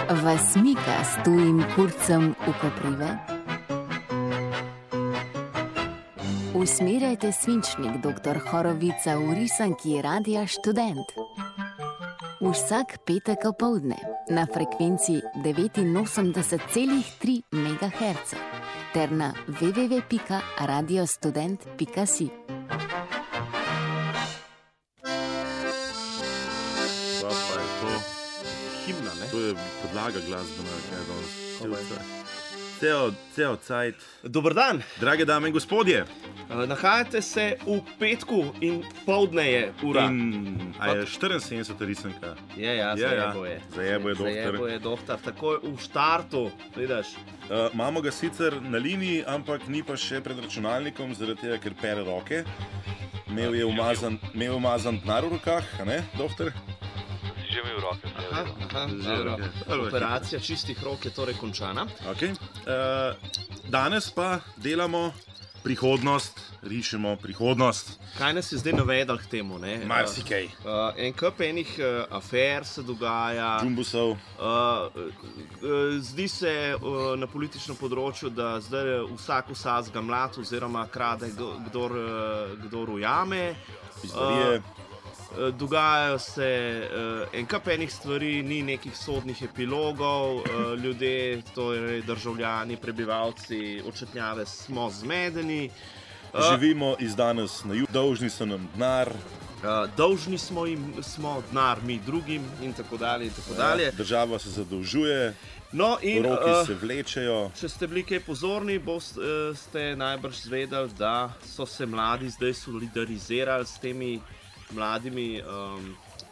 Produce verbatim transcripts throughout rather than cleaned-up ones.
Vas mika s tujim kurcem v koprive? Usmerjajte svinčnik doktor Horovica v risanki Radia Študent. Vsak petek opoldne na frekvenci devetinosemdeset celih tri megaherca ter na w w w pika radiostudent pika si. Himna, ne? To je podlaga glasbena, kaj danes. Ceo, ceo cajt. Dober dan. Drage dame in gospodje. Nahajate se v petku in poldne je ura. In, a je štiriinsedemdeseta risanka? Je, ja, zajebo je. Zajebo je doktor. Zajebo je doktor, takoj v štartu, vidiš. Uh, imamo ga sicer na liniji, ampak ni pa še pred računalnikom, zaradi tega, ker pere roke. Imel je umazan, imel umazan denar v rokah, a ne, doktor? Že mi v roke. Aha, aha, dobro. Operacija čistih rok je torej končana. Okay. Uh, danes pa delamo prihodnost, rišemo prihodnost. Kaj nas je zdaj navedel k temu? Ne? Marsikaj. Uh, en kup enih uh, afer se dogaja. Džumbusov. Uh, uh, zdi se uh, na političnem področju, da zdaj vsak vsazga mlad oziroma krade, kdor, uh, kdor ujame. Izborije. Uh, Dogajajo se uh, en kup enih stvari, ni nekih sodnih epilogov, uh, ljudje, torej državljani, prebivalci Očetnjave smo zmedeni. Uh, Živimo iz danes na jutri, dolžni so nam denar. Uh, dolžni smo jim smo denar mi drugim in tako dalje in tako dalje. Ja, država se zadolžuje, no, in, roki uh, se vlečejo. Če ste bili kaj pozorni, boste uh, ste najbrž zvedeli, da so se mladi zdaj solidarizirali s temi mladimi um,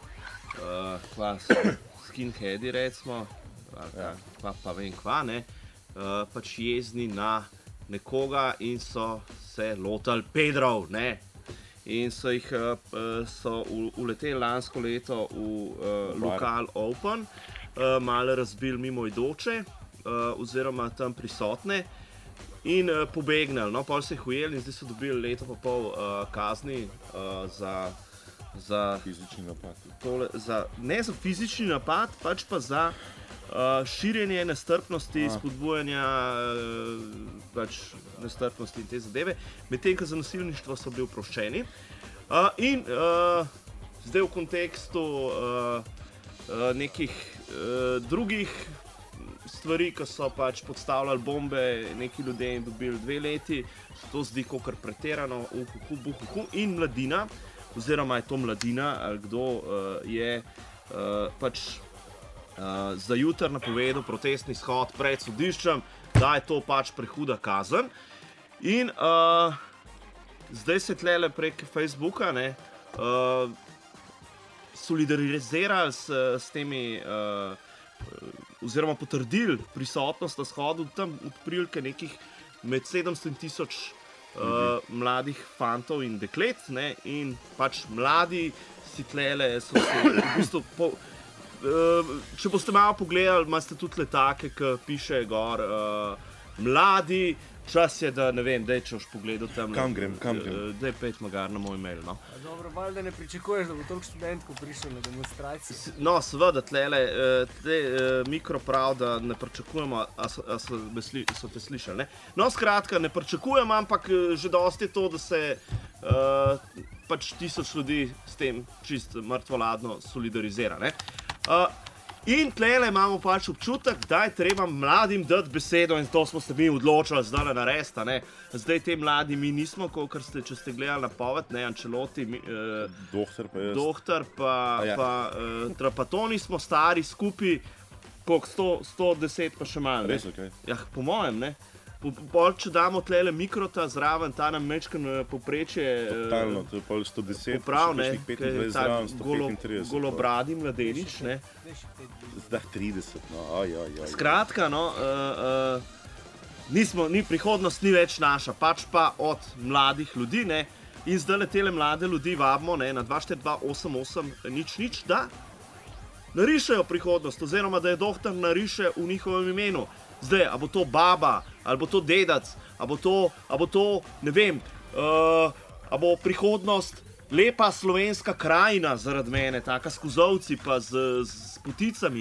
uh, kva, skinheadi, recimo, ja. kva, pa vem kva, ne, uh, pač jezni na nekoga in so se lotali pedrov, ne, in so jih uh, so uleteli lansko leto v uh, lokal Open, uh, malo razbili mimoidoče uh, oziroma tam prisotne in uh, pobegnili, no, pol se jih ujeli in zdaj so dobili leto pa pol uh, kazni uh, za Za fizični napad. Tole, za, ne za fizični napad, pač pa za uh, širjenje nestrpnosti, A. spodbujanja uh, pač nestrpnosti in te zadeve, medtem ko za nasilništvo so bili oproščeni. Uh, in uh, zdaj v kontekstu uh, uh, nekih uh, drugih stvari, ki so pač podstavljali bombe neki ljudje in dobili dve leti, se to zdi kakor pretirano, uhuhu, buhuhu, in mladina, oziroma je to mladina, ali kdo uh, je uh, pač uh, za jutri napovedal protestni shod pred sodiščem, da je to pač prehuda kazen. In uh, zdaj se tlele prek Facebooka ne, uh, solidarizirali s, s temi, uh, oziroma potrdili prisotnost na shodu tam od prilike nekih med sedemsto in tisoč Uh, mladih fantov in deklet, ne, in pač mladi si tlele so se v bistvu po, uh, če boste malo pogledali, imate tudi letake, ki piše gor uh, mladi, čas je, da ne vem, daj, če boš pogledal tam. Kam grem, kam grem? Uh, daj pet magar na moj mail, no. A dobro, valjda ne pričakuješ, da bo toliko študentov prišel na demonstracijo? No, seveda, tlele, uh, tle, uh, mikro prav, da ne pričakujemo, a so, a so, sli, so te slišali, ne? No, skratka, ne pričakujem, ampak uh, že dosti je to, da se uh, pač tisoč ljudi s tem čist mrtvoladno solidarizira, ne? Uh, In tlele imamo pač občutek, da je treba mladim dati besedo in to smo se mi odločili zdaj narediti, ne. Zdaj te mladi mi nismo, kolikor ste, če ste gledali napoved, ne, Ancelotti, eh, Dohtar pa jaz. Dohtar pa, ja. pa eh, Trapatoni smo stari skupaj, koliko, sto, sto deset pa še malo, ne. Res, okej. Ja, po mojem, ne. Po, pol, če damo tlele mikrota zraven, ta nam mečkan povprečje. Totalno, to je pol sto deset, poprav, ne, petindvajset zraven, sto golo, petintrideset. golobradi mladenič, ne. Zdaj trideset, no, oj, oj, oj. Skratka, no, uh, uh, nismo, ni prihodnost ni več naša, pač pa od mladih ljudi, ne, in zdaj le tele mlade ljudi vabimo, ne, na dva štiri dva osem osem nič nič, da narišejo prihodnost, oziroma da je doktor nariše v njihovem imenu. Zdaj, a bo to baba, ali bo to dedac, a bo to, a bo to ne vem, uh, a bo prihodnost lepa slovenska krajina zaradi mene, taka s kozovci pa z, z poticami,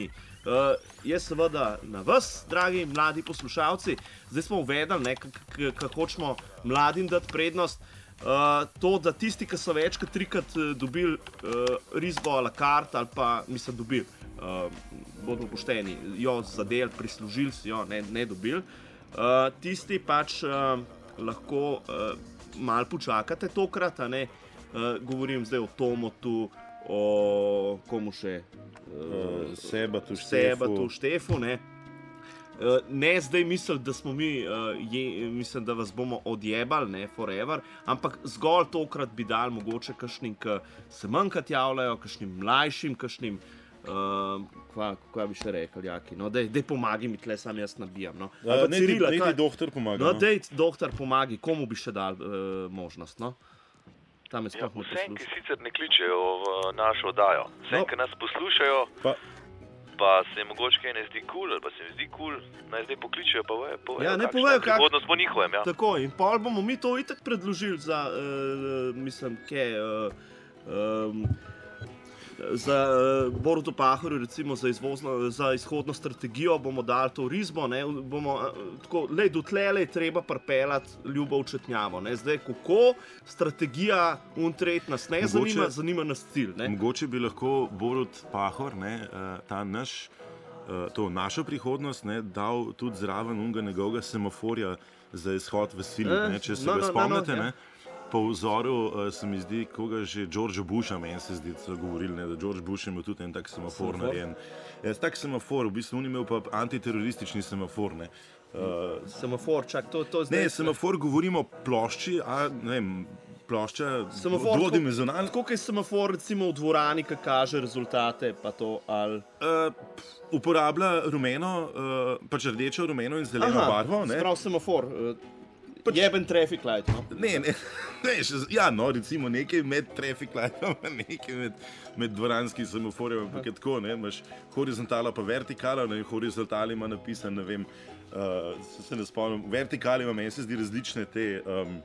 Uh, je seveda na vas, dragi mladi poslušalci. Zdaj smo uvedli, kako hočemo mladim dati prednost. Uh, to, da tisti, ki so večkrat, trikrat uh, dobili uh, risbo a la carte ali pa mislim dobili, uh, bodo pošteni, jo zadeli, prislužili si jo, ne, ne dobili. Uh, tisti pač uh, lahko uh, malo počakate tokrat, a ne. Uh, govorim zdaj o Tomotu, o komu še? Uh, Sebatu, Sebatu, Štefu, ne. Uh, ne zdaj misliti, da smo mi, uh, je, mislim, da vas bomo odjebali, ne, forever, ampak zgolj tokrat bi dali mogoče kakšnim, ki se manjkrat javljajo, kakšnim mlajšim, kakšnim, uh, kva, kva bi še rekel, jaki, no, dej, dej pomagi mi tle, sam jaz nabijam, no. Uh, ne, Cirila, ne, ti doktor pomaga, no. No, dej, doktor pomagi, komu bi še dal uh, možnost, no. Tam je sploh ja, ne vsem, posluša. ki sicer ne kličejo v našo oddajo, vsem, No. ki nas poslušajo, pa, pa se jim mogoče kaj ne zdi kul, cool, ali pa se jim zdi kul, cool, naj zdaj pokličejo, pa ve, povejo, Ja, ne kakšna povejo, je kak- prihodnost po njihovem, ja. Tako, in pol bomo mi to itak predložili za, uh, mislim, kaj, uh, um, za uh, Borutu Pahorju, recimo za, izvozno, za izhodno strategijo bomo dali to risbo, ne, bomo, uh, tako, lej, dotlele je treba pripeljati Ljubo v Četnjavo, ne, zdaj kako, strategija untret nas ne Mogoče- zanima, zanima nas cilj, ne. mogoče bi lahko Borut Pahor, ne, uh, ta naš, uh, to našo prihodnost, ne, dal tudi zraven unga njegovega semaforja za izhod v sili, Eh, ne, če se no, ga no, no, spomnite, no, ja. ne. Po vzoru uh, se mi zdi, koga že Georgea Busha, meni se zdi, so govorili, ne, da George Bush je imel tudi en tak semafor Semafor? narejen. Ja, tak semafor, v bistvu on je imel pa antiteroristični semafor, ne. Uh, Semafor, čak, to, to zdaj... ne, semafor govorimo o plošči, a ne vem, plošča Semafor, dvodimenzionalna. tako kot je semafor recimo v dvorani, ki kaže rezultate, pa to ali... Uh, uporablja rumeno, uh, pač rdečo, rumeno in zeleno barvo. Ne? Sprav semafor, uh, pač... jeben traffic light, no? Ne, ne, ne še, ja, no, recimo nekaj med traffic lightom, nekaj med, med dvoranskim semaforjem, ampak je tako, ne, imaš horizontalo pa vertikalo, ne, horizontali ima napisan, ne vem, uh, se, se ne spomnim, vertikali ima meni se zdi različne te, um,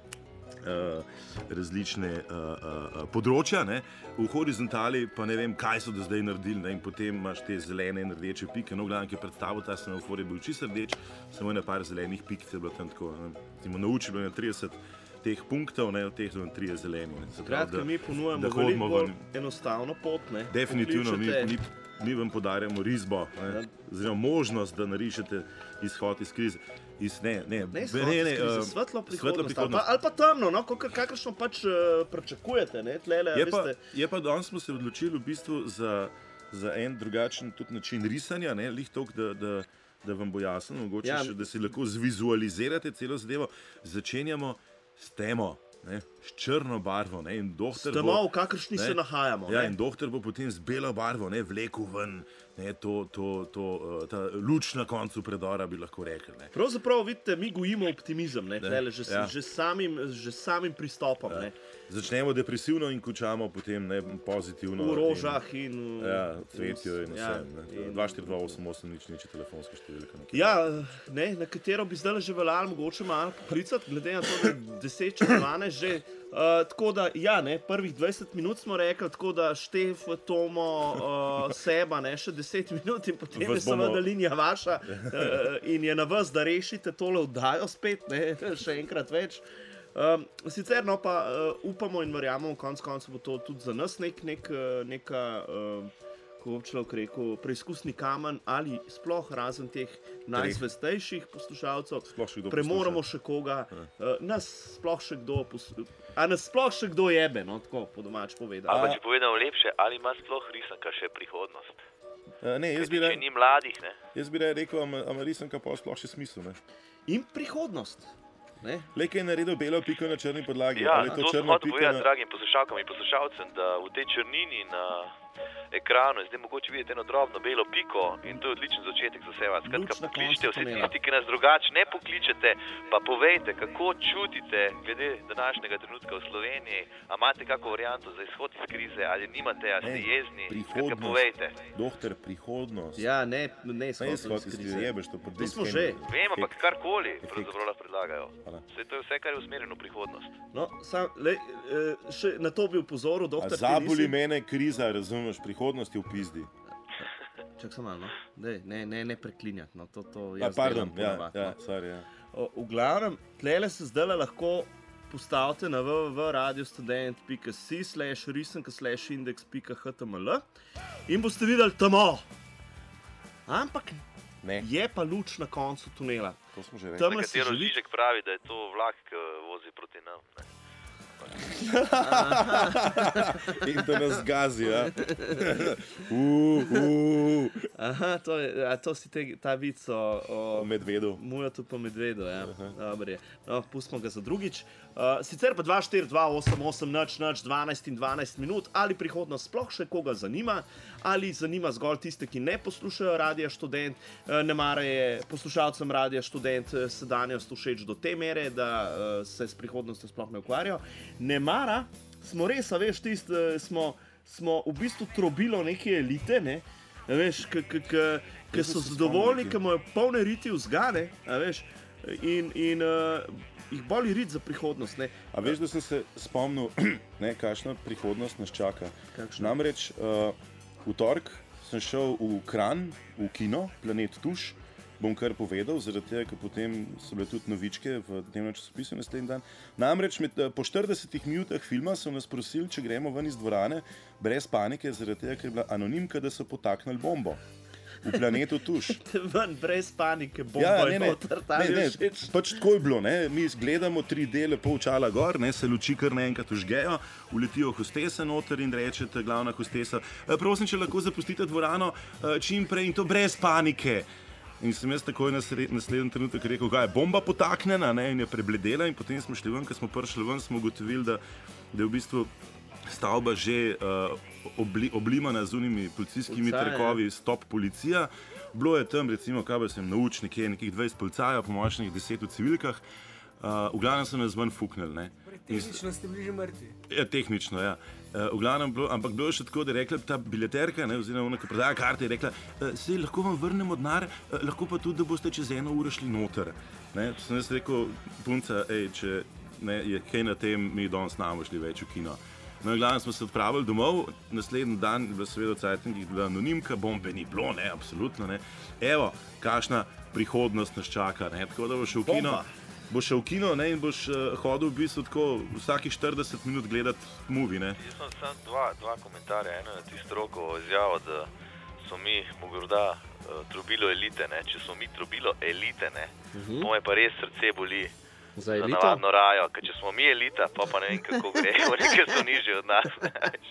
uh, različne uh, uh, področja, ne, v horizontali pa ne vem, kaj so do zdaj naredili, ne, in potem imaš te zelene in rdeče pike, no, gledam, ki je predstavil ta semafor, je bil čisto rdeč, samo ena par zelenih pik, je bilo tam tako, ne, timo naučilo na trideset teh punktov, ne, od teh so trije zeleni. Ne, se pravi, Kratka, mi ponujamo da hodimo veliko bolj ven. enostavno pot, ne? Definitivno, mi, Pokličete- mi, mi vam podarjamo risbo, ne, oziroma možnost, da narišete izhod iz krize. Iz, ne, ne, Ne, ne, ne, ne, uh, uh, svetlo svetlo prihodnost, ali, prihodnost. pa, ali pa temno, no, kakor- kakršno pač uh, pričakujete, ne, tlele, Je pa, veste, je pa danes smo se odločili v bistvu za, za en drugačen tudi način risanja, ne, lih toliko, da, da, da vam bo jasno, mogoče Ja. še, da si lahko zvizualizirate celo zadevo. Začenjamo s temo, ne, s črno barvo, ne, in doktor temo, bo, v kakršni ne, se nahajamo. ja, ne. in doktor bo potem z belo barvo, ne, vlekel ven, ne, to, to, to, uh, ta luč na koncu predora, bi lahko rekli, ne. Pravzaprav, vidite, mi gojimo optimizem, ne, tlele, že, ja. že, samim, že samim pristopom, ne, Začnemo depresivno in končamo potem, ne, pozitivno. v rožah in... In, ja, cvetijo in ja, vsem. ne. in- dva štiri dva osem osem nič nič je telefonska številka. nekje. Ja, ne, na katero bi zdaj že veljalo mogoče malo poklicati, glede na to, da je deset čez dvanajst že. Uh, tako da, ja, ne, prvih dvajset minut smo rekli, tako da Štef, Tomo, uh, Seba, ne, še deset minut in potem Vas je seveda bomo- linija vaša uh, in je na vas, da rešite tole oddajo spet, ne, še enkrat več. Um, sicer no pa uh, upamo in verjamemo, konec koncev bo to tudi za nas nek, nek, uh, neka, uh, kako bi človek rekel, preizkusni kamen ali sploh razen teh najzvestejših poslušalcev, Sploh še kdo premoremo posluša. še koga, uh, nas sploh še kdo, pos- a nas sploh še kdo jebe, no, tako po domač povedano. Ali pa če povedano lepše, ali ima sploh risanka še prihodnost? Uh, ne, jaz bi, Če raje, ni mladih, ne? jaz bi raje rekel, ama, ama risanka pa sploh še smisel. Ne? In prihodnost. Ne? Le, kaj je naredil belo piko na črni podlagi. Ja, ali je to to sem črna hotel pika povedati, na... dragim poslušalkam in poslušalcem, da v tej črnini na ekranu je zdaj mogoče videti eno drobno belo piko in to je odličen začetek za vse vas. Skratka, Luč na pokličite koncu vsi tunela. tisti, ki nas drugače ne pokličete, pa povejte, kako čutite glede današnjega trenutka v Sloveniji, a imate kako varianto za izhod iz krize ali nimate, a ste Ne, jezni, skratka, prihodnost. povejte. Doktor, prihodnost. Ja, ne, ne Ne, izhod izhod iz iz krize. krize, jebeš to. To smo že. Vem, ampak karkoli Efekt. pravzaprav lahko predlagajo. Hvala. Vse to je vse, kar je usmerjeno v prihodnost. No, sam, le, eh, še na to bi upozoril, A doktor. ti zaboli nisi- mene kriza, razumeš, prihodnost je v pizdi. čak sem malo, no? Dej, ne, ne, ne preklinjati, no, to, to Ja, jaz pardon, delam ja, ponavadi, ja, no. sorry, ja. O, v glavnem, tlele se zdaj lahko postavite na w w w pika radiostudent pika si slash risanka slash indeks pika h t m l in boste videli temo. Ampak Ne, je pa luč na koncu tunela. to smo že rekli. Tamle se Katero želi... Žižek pravi, da je to vlak, ki vozi proti nam. Ne? In da nas gazi, ja. uh, uh, Aha, to, je, a to si te, ta vic o, o o medvedu. Mujatu pa medvedu, ja. Dobar je. No, pustimo ga za drugič. Uh, sicer pa dva štiri dva osem osem nič nič dvanajst in dvanajst minut, ali prihodnost sploh še koga zanima, ali zanima zgolj tiste, ki ne poslušajo Radia Študent, uh, ne marajo poslušalcem Radia Študent uh, sedanjost všeč do te mere, da uh, se s prihodnostjo sploh ne ukvarjajo. Ne mara, smo res, a veš, tist, uh, smo, smo v bistvu trobilo neke elite, ne? A veš, ki so zadovoljni, ki imajo polne riti vzgane, a veš, in, in uh, jih boli rit za prihodnost, ne. A veš, da sem se spomnil, ne, kakšna prihodnost nas čaka. Kakšna? Namreč uh, v torek sem šel v Kranj, v kino, Planet Tuš, bom kar povedal, zaradi tega, ker potem so bile tudi novičke v dnevnem časopisu naslednji dan. Namreč med, po štiridesetih minutah filma so nas prosili, če gremo ven iz dvorane brez panike, zaradi tega, ker je bila anonimka, da so potaknili bombo v Planetu Tuš. Ven, brez panike, bomba Ja, je ne, ne, noter, ne, ta mi ne, je všeč. pač tako je bilo, ne? Mi gledamo tri dele pol čala gor, ne? Se luči kar naenkrat užgejo, uletijo hostese noter in rečete, glavna hostesa, "E, prosim, če lahko zapustite dvorano e, čim prej in to brez panike." In sem jaz takoj naslednji trenutek rekel, da je bomba potaknjena, ne, in je prebledela, in potem smo šli ven, ko smo prišli ven, smo ugotovili, da, da je v bistvu stavba že uh, obli, oblimana z unimi policijskimi Policaje, trekovi, stop policija. Bilo je tam, recimo, kaj pa sem nauč, nekje nekih dvajset policajev, po močnih deset v civilkah. Uh, v glavnem so nas ven fuknili, ne. Tehnično ste bili že mrtvi. Ja, tehnično, ja. Uh, v glavnem, bilo, ampak bilo je še tako, da je rekla ta bileterka, ne, oziroma ona, ki prodaja karte, je rekla, sej lahko vam vrnemo denar, uh, lahko pa tudi, da boste čez eno uro šli noter. Ne, to sem jaz rekel, punca, ej, če ne, je kaj na tem, mi danes namo šli več v kino. No, in glavnem smo se odpravili domov, naslednji dan je bila seveda v Cajtengih bila anonimka, bombe ni bilo, ne, absolutno ne. Evo, kakšna prihodnost nas čaka, ne, tako da bo šel v kino. Bomba. Bo šel v kino, ne, in boš uh, hodil v bistvu tako vsakih štirideset minut gledati movie, ne. Jaz sem samo dva, dva komentarja. Eno je tisto Rokovo izjavo, da so mi morda uh, trobilo elite, ne. Če smo mi trobilo elite, ne, Mhm. to me pa res srce boli Za za elito? navadno rajo, ker če smo mi elita, pa pa ne vem kako gre, oni, ker so nižji od nas. Ne, veš.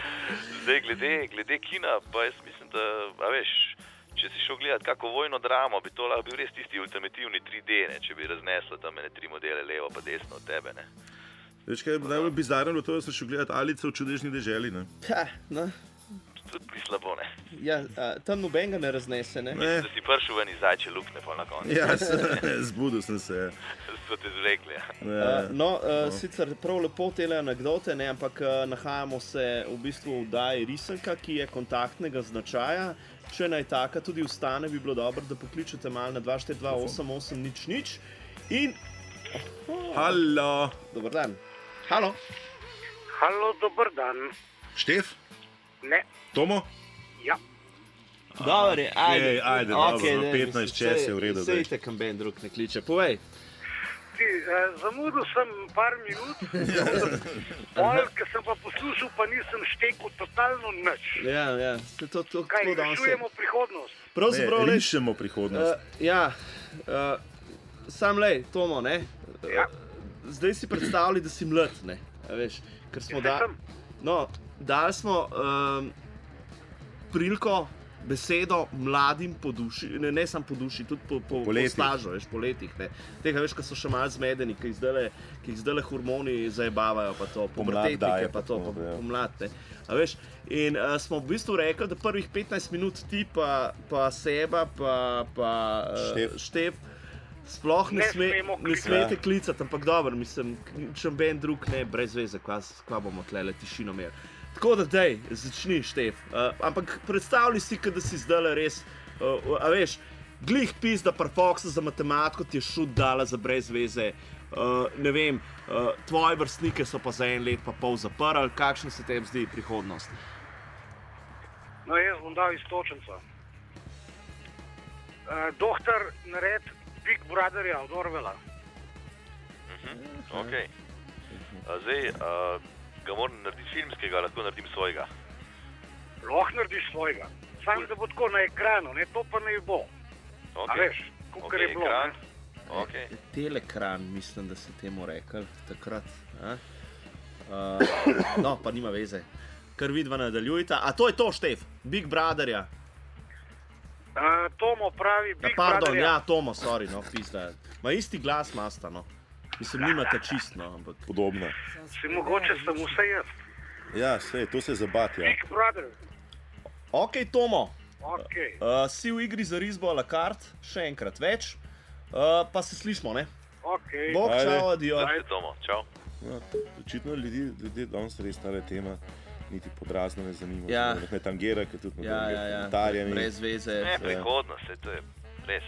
Zdaj, glede, glede kina, pa jaz mislim, da, a veš, če si šel gledati kako vojno dramo, bi to lahko bil res tisti ultimativni tri D, ne, če bi razneslo tam ene tri modele levo pa desno od tebe, ne. Veš kaj, najbolj bizarno je to, da sem šel gledati Alice v čudežni deželi, ne. Ha, no. Tudi bi slabo, ne. Ja, a, tam nobenega ne raznese, ne? Ne. Da si prišel ven iz zajče lukne pa na koncu. Ja, se, zbudil sem se. So te zvrekli, ja. Ja. Uh, no, uh, sicer prav lepo tele anekdote, ne, ampak uh, nahajamo se v bistvu v oddaji Risanka, ki je kontaktnega značaja. Če naj taka tudi ostane, bi bilo dobro, da pokličete malo na dva štiri dva osem osem nič nič. In... Oh, Halo, dober dan. Halo. Halo, dober dan. Štef, Ne, Tomo? ja. Dobar je, ajde. Ej, ajde, dobro, no, petnajst čez je v redu, zdaj. Sejte, kam ben drug ne kliče. Povej. Ti, eh, zamudil sem par minut, pol, ker sem pa poslušal, pa nisem štekel totalno nič. Ja, ja. To, to, to, Kaj, to danes je. rešujemo prihodnost? Pravzaprav, Ne, lej, rišemo prihodnost. Uh, ja, uh, sam lej, Tomo, ne? Ja. Zdaj si predstavljaj, da si mlad, ne? A veš, ker smo da... Sem. No, dali smo um, priliko, besedo mladim po duši, ne, ne samo po duši, tudi po, po, Po po letih. stažu, veš, po letih, ne. Tega veš, ko so še malo zmedeni, ki jih zdajle, ki jih zdajle hormoni zajebavajo, pa to, Pomlad daje, pubertetnike, pa pa to, to, pa ja. pomlad, ne. A veš, in uh, smo v bistvu rekli, da prvih petnajst minut ti pa, pa Seba, pa, pa uh, Štef. Štef, sploh ne, Ne sme, smemo ne klicati. smete klicati, ampak dobro, mislim, če ben drug ne, brez veze, kva, kva bomo tlele tišino imeli. Tako da, dej, začni, Štef. Uh, ampak predstavljaj si, da si zdaj res, uh, a veš, glih pis, da parfoksa za matematiko ti je šut dala za brez veze. Uh, ne vem, uh, tvoje vrstnike so pa za en let pa pol zaprli, kakšna se tebi zdi prihodnost? No, jaz bom dal istočenca. Uh, doktor nared Big Brotherja od Orwella. Mhm. Ok. A zdaj, uh, ga moram narediti filmskega, lahko naredim svojega. Lahko narediš svojega. Sam da bo tako na ekranu, ne, to pa ne bo. Ok. A veš, kakor Ok, je bilo. ekran. ne. Ok. Telekran, mislim, da se temu rekel takrat. a? Uh, no, pa nima veze. Kar vidva nadaljujta. A to je to, Štef, Big Brotherja. Uh, Tomo pravi Ja, Big pardon, Brotherja. ja, Tomo, sorry, no, pizda. Ma isti glas masta, no. Mislim, nimate čistno, ampak... Podobno. Si mogoče sem vse jaz. Ja, sej, to se zabati, ja. Big Brother. Ok, Tomo, Ok. uh, si v igri za risbo a la carte, še enkrat več, uh, pa se slišmo, ne? Ok. Bog, Ajde. čau, adijo. Ajde, Tomo, čau. No, očitno ljudi, ljudi danes res ta tema niti podrazno ne zanima. Ja. Ne tangira, ker tudi Ja, ja, ja, komentarja ni. brez veze. Ne, Ja. prihodnost, saj to je res.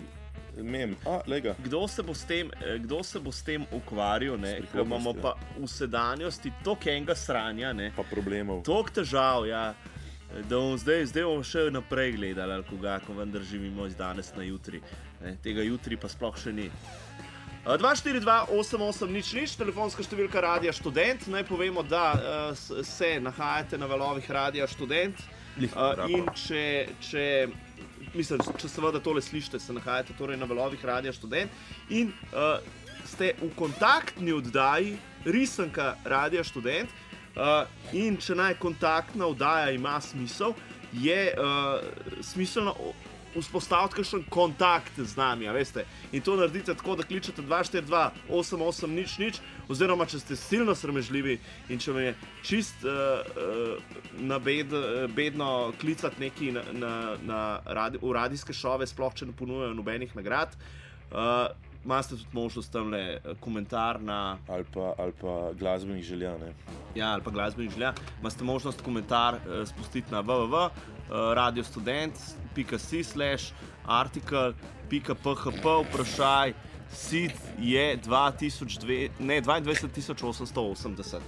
Mem, a, lega. Kdo se bo s tem, eh, kdo se bo s tem ukvarjal, ne? S Ker imamo prihodnostjo. pa v sedanjosti toliko enega sranja, ne? Pa problemov. Toliko težav, ja, da bomo zdaj, zdaj bomo še naprej gledali, ali koga, ko vendar živimo iz danes na jutri. Ne? Tega jutri pa sploh še ni. Uh, dva štiri dva osem osem nič nič, telefonska številka Radia Študent. Naj povemo, da uh, s- se nahajate na valovih Radia Študent. Uh, in če, če, mislim, če seveda tole slišite, se nahajate torej na valovih Radia Študent in uh, ste v kontaktni oddaji Risanka Radia Študent. Uh, in če naj kontaktna oddaja ima smisel, je uh, smiselno o- vzpostaviti kakšen kontakt z nami, a veste. In to naredite tako, da kličete dva štiri dva osem osem nič nič, oziroma če ste silno sramežljivi in če vam je čist uh, uh, na bed, uh, bedno klicati neki na, na, na radi, v radijske šove, sploh če ne ponujajo nobenih nagrad, uh, imate tudi možnost tamle eh, komentar na Ali pa, ali pa glasbenih želja, ne. ja, ali pa glasbenih želja, imate možnost komentar eh, spustiti na w w w pika radio student pika si slash artikel pika p h p vprašaj sit je dva tisoč dve, ne, dvaindvajset tisoč osemsto osemdeset.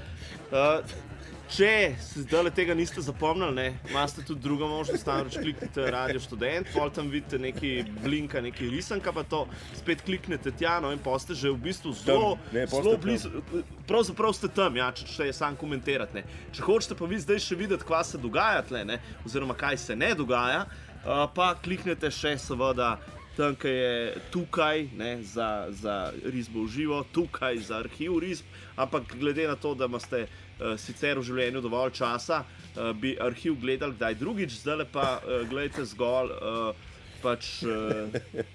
Uh, če se zdaj tega niste zapomnili, ne, imate tudi drugo možnost, namreč kliknite Radio Študent, pol tam vidite neki blinka, neki risanka, pa to spet kliknete tja, no in pa ste že v bistvu zelo, ne, pol zelo ste blizu, pravzaprav ste tam, ja, če, če je sam komentirati. Ne. Če hočete pa vi zdaj še videti, kaj se dogaja tle, ne, oziroma kaj se ne dogaja, uh, pa kliknete še seveda tam, ki je tukaj, ne, za, za risbo v živo, tukaj za arhiv risb, ampak glede na to, da imate uh, sicer v življenju dovolj časa, uh, bi arhiv gledali kdaj drugič, zdaj pa uh, gledajte zgolj uh, pač uh,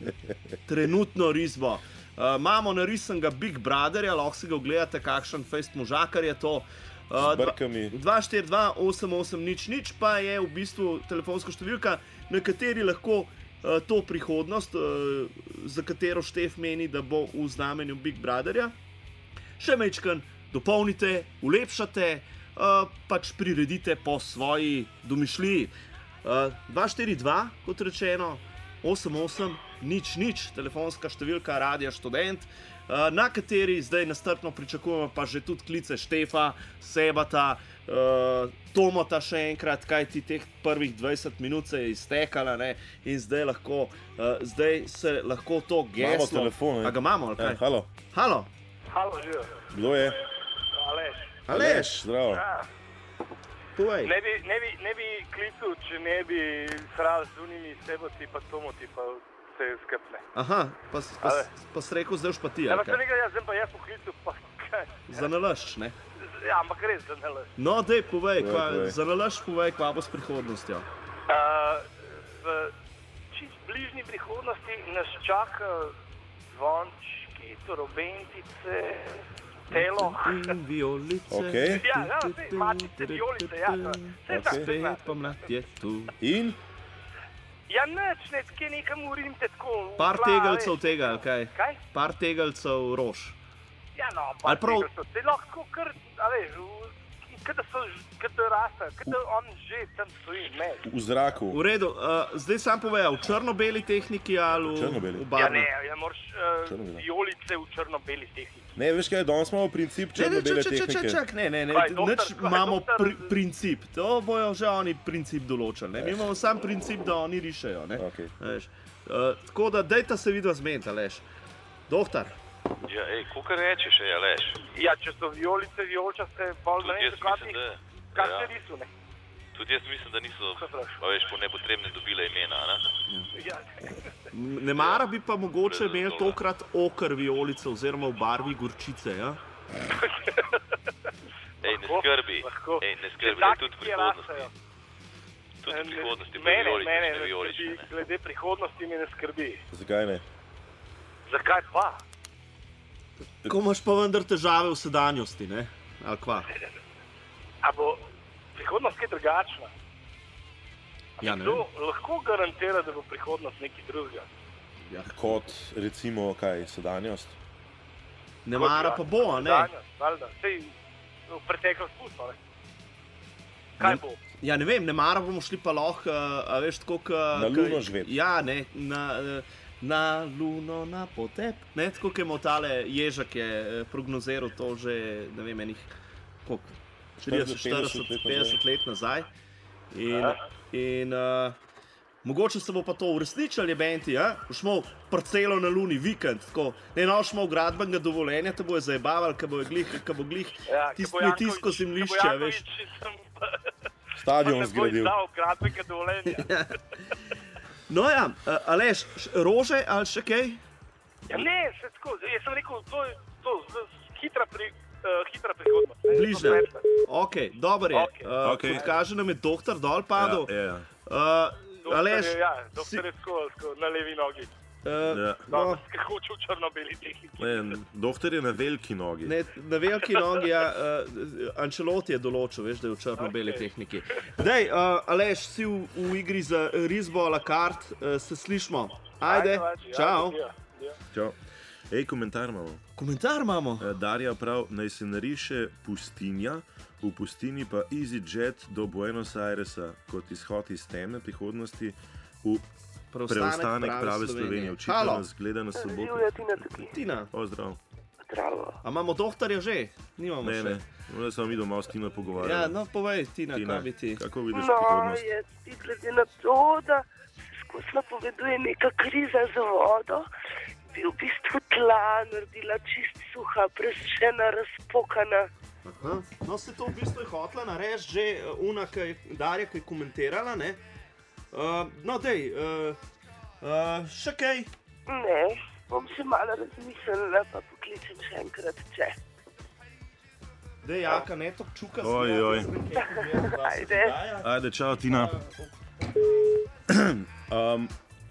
trenutno risbo. Uh, imamo narisanega Big Brotherja, lahko si ga ogledate, kakšen fejst možakar je to. Uh, Z brkami. dva štiri dva osem osem nič nič pa je v bistvu telefonska številka, na kateri lahko uh, to prihodnost, uh, za katero Štef meni, da bo v znamenju Big Brotherja, še mečkan dopolnite, ulepšate, uh, pač priredite po svoji domišljiji. Uh, dva štiri dva, kot rečeno, osem osem nič nič, telefonska številka Radia Študent, uh, na kateri zdaj nastrpno pričakujemo pa že tudi klice Štefa, Sebata, uh, Tomota še enkrat, kaj ti teh prvih dvajset minut se je iztekala, ne? In zdaj lahko, uh, zdaj se lahko to geslo... Imamo telefon, ne? A ga imamo, ali kaj? Ja, halo, Halo, Halo, živijo. kdo je? Aleš. Aleš, Zdravo. Ja. povej. Ne bi, ne, bi, ne bi klical, če ne bi sral z unimi seboti pa tomoti pa vse skepne. Aha, pa, s- pa, Ale. s- pa si rekel, zdaj už pa ti, Ja, ali pa se kaj? nekaj, jaz sem pa jaz poklical, pa kaj. Za nalašč, ne? Ja, ampak res, da ne le. No, dej, povej, Povej, kva, povej. za nalašč povej, kva bo s prihodnostjo. Uh, v čist bližnji prihodnosti nas čaka zvončki, torobentice, telo. In violice. Okej. Ja, ja, saj, mačice, violice, ja, saj Okej. okay. Spet pomlad je tu. In? Ja, nič, ne, kje nekam urim te tako. Par vla, tegelcev veš. tega, ali kaj? Kaj? Par tegelcev rož. Ja, no, Ali pa prav- prav... te lahko kar, a veš, v, kada so, kada rasta, kada on že tam stoji, ne. V zraku. V redu, uh, zdaj sam povej, v črno-beli tehniki ali v, Črno-beli. v Ja, barvi? ne, ja, moraš uh, Črno-bela. vijolice v črno-beli tehniki. Ne, veš kaj, danes imamo princip Ne, ne, črno-bele čak, čak, čak, tehnike. čak, ne, ne, ne, Kaj, doktor, nič kaj, imamo doktor? pri, princip, to bojo že oni princip določili, ne, mi imamo sam princip, da oni rišejo, ne, Okej. veš. Uh, tako da dejta se vidva zmeniti, Aleš. Doktor, Ja, ej, kukar rečeš, ej, Aleš. Ja, če so vijolice, vijoličaste, pol ne Tudi vem, jaz zakaj mislim, da... Kaj ja, se risu, ne? tudi jaz mislim, da niso, Kaj praviš? pa veš, po nepotrebne dobile imena, ne? Ja, ne mara bi pa mogoče imeli tokrat okr vijolice oziroma v barvi gorčice, ja? Ej, ne Lahko, skrbi, lahko. ej, ne skrbi, Če da taki, tudi v ki prihodnosti. rastejo. Tudi v prihodnosti bo Mene, vijolične, mene ne ne vijolične, skrbi, ne? glede prihodnosti me ne skrbi. Zakaj ne? Zakaj pa? Ko imaš pa vendar težave v sedanjosti, ne, ali kva? A bo prihodnost kaj drugačna? Ja, ne Kdo vem. lahko garantira, da bo prihodnost nekaj drugega? Kot recimo, kaj, sedanjost? Ne mara pa bo, a ne? Danes, valjda. Sej v preteklost pustimo, ne? Kaj bo? Ja, ne vem, ne mara bomo šli pa lahko, uh, a veš, tako k... Na Luno živet. Ja, ne, na, eh, na Luno, na potep. Ne, tako kot je imel tale Ježek je eh, prognoziral to že, ne vem, enih, koliko, trideset, štirideset, petdeset let nazaj. In, in uh, mogoče se bo pa to uresničilo, je benti, ja? Boš imel parcelo na Luni, vikend, tako, ne noš imel gradbenega dovoljenja, te bojo zajebavali, ko bo glih, ko bo glih Ja, tisto ko bo kmetijsko Janković- zemljišče, ko bo veš. Janković sem- Stadion pa ne bo zgradil. izdal gradbenega dovoljenja. No ja, uh, Aleš, š- rože ali še kaj? Ja, ne, se tako, jaz sem rekel, to je to, z- z- hitra, pri, uh, hitra prihodnost. ne, Bližnja. to svetla. Ok, dobro je. Okej. Uh, Okej. Kot kaže nam je doktor dol padel. Ja, ja. Uh, Doktor Aleš, je, ja, si- doktor je tako, tako na levi nogi. uh, Ja. no, No, hoče v črno-beli tehniki. Ne, doktor je na veliki nogi. ne, na veliki nogi, ja, uh, Ancelotti je določil, veš, da je v črno-beli Okej. tehniki. Dej, uh, Aleš, si v, v igri za risbo a la carte, uh, se slišmo. Ajde, Ajde, čau. ja, ja. Čau. Ej, komentar imamo. Komentar imamo. Eh, Darja prav, naj se nariše pustinja, v pustini pa EasyJet do Buenos Airesa kot izhod iz teme prihodnosti v preostanek prave Slovenije. Očitno Halo, nas gleda na soboto. Živja Tina tukaj. Tina, Pozdrav. Zdravo. a imamo doktorja že? Nimamo Ne, še. ne, no, samo mi doma s Tino Ja, pogovarjamo. no povej, Tina, Tina, kaj bi ti? kako vidiš No, prihodnost? jaz ti glede na to, da se skozi napoveduje neka kriza z vodo, bi v bistvu tla naredila čist suha, presušena, razpokana. Aha. No, se to v bistvu je hotla narediti že uh, una, ki je Darja, ki je komentirala, ne? Uh, no, dej, uh, uh, še kaj? Ne, bom se malo razmislila, pa pokličem še enkrat, če. Dej, Jaka, ne to čuka. Oj, oj. Ajde. Ajde, čau, Tina. um,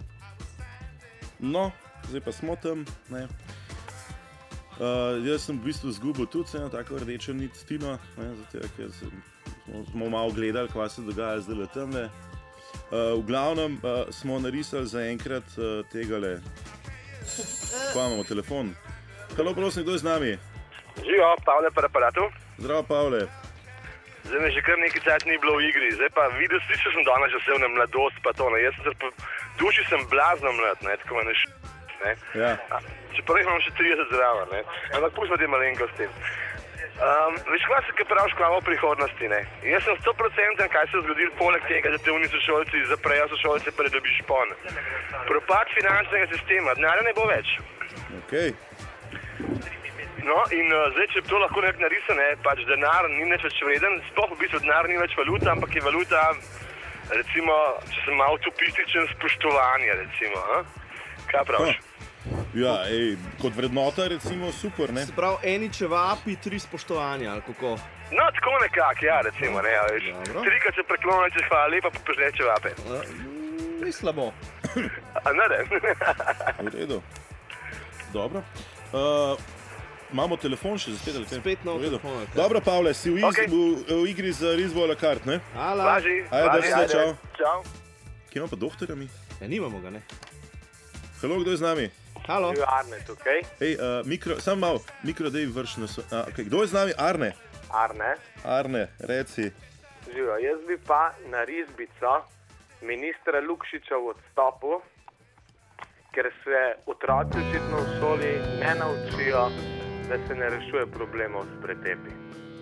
no, zdaj pa smo tam. Ne. Uh, jaz sem v bistvu izgubil tudi eno tako rdečo nit s Tino, ne, zato, ker sem, smo, smo malo gledali, kaj se dogaja zdaj tam. Uh, v glavnem uh, smo narisali zaenkrat uh, tegale. Kaj imamo telefon? Halo, prosim, kdo je z nami? Živijo, Pavle pa aparatu. Zdravo, Pavle. Zdaj me že kar nekaj časa ni bilo v igri, zdaj pa videl si, če sem danes že vse na mladost, pa to, ne, jaz sem se po duši sem blazno mlad, ne, tako me ne š... ne. Ja. Čeprav imam še trideset zraven, ne, ampak pustimo te malenkosti. Um, veš, kaj se kaj praviš, kaj o prihodnosti, ne. Jaz sem sto procenten, kaj se je zgodilo poleg tega, da te uni sošolci zaprejo sošolce, pa da dobiš pon. Propad finančnega sistema, denarja ne bo več. Okay. No, in uh, zdaj, če bi to lahko nekaj narisal, ne, pač denar ni nič več vreden, sploh v bistvu denar ni več valuta, ampak je valuta, recimo, če sem malo utopističen, spoštovanje, recimo, a? Kaj praviš? Ja, ej, kot vrednota recimo super, ne? Se pravi, eni čevapi, tri spoštovanja, ali kako? No, tako nekako, ja, recimo, ne, a veš. Dobro. Trikrat se prekloniš, čez hvala lepa, pa požne čevape. Uh, ni slabo. A ne, ne? V redu. Dobro. Uh, imamo telefon še za spet ali kaj? Spet nov V redu. telefon, ali kaj? Dobro, Pavle, si v, iz, Okej. v, v igri za risbo a la carte, ne? Ala. Važi, Ajde, važi, da se, čau. Čau. Kje imamo pa doktorja mi? Ja, nimamo ga, ne. Halo, kdo je z nami? Halo. Arne tukaj. Ej, uh, mikro, sam malo, mikro dej vrš na so... A, okay. Kdo je z nami? Arne? Arne. Arne, reci. Živijo, jaz bi pa na risbico ministra Lukšiča v odstopu, ker se otroci očitno v šoli ne naučijo, da se ne rešuje problemov s pretepi.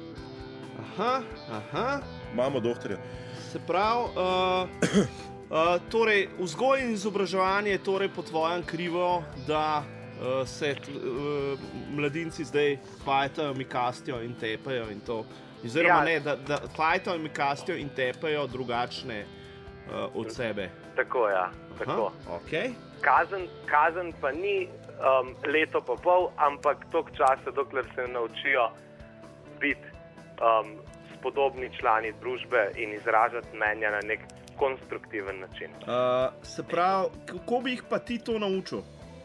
Aha, aha. Imamo doktorja. Se pravi, uh, uh, torej, vzgoj in izobraževanje je torej po tvojem krivo, da uh, se t, uh, mladinci zdaj fajtajo, mikastijo in tepajo in to. Oziroma ja. ne, da, da fajtajo, mikastijo in tepajo drugačne uh, od sebe. Tako, ja. Tako. Aha, okay. Kazen, kazen pa ni um, leto pa pol, ampak toliko časa, dokler se naučijo biti um, spodobni člani družbe in izražati mnenja na nek konstruktiven način. Uh, se pravi, kako bi jih pa ti to naučil?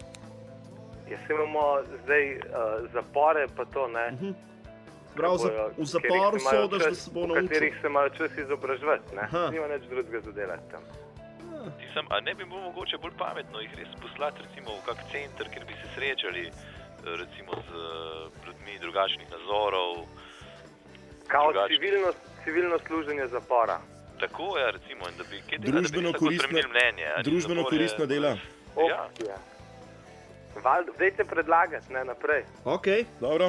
Ja, se imamo zdaj uh, zapore, pa to ne. Uh -huh. Prav, za, v zaporu so, da se bo naučil. V katerih se imajo čas izobraževati, ne? Nima nič drugega za delati tam. Tisem, a ne bi bilo mogoče bolj pametno jih res poslati recimo v kak center, kjer bi se srečali recimo z ljudmi drugačnih nazorov? Kao drugačni... civilno, civilno služenje zapora. Tako je, recimo, in da bi kaj dela, da bi tako spremenili mnenje. Družbeno zapore... koristna dela. Ja. Ja. Val, dajte predlagati, ne, naprej. Ok, dobro.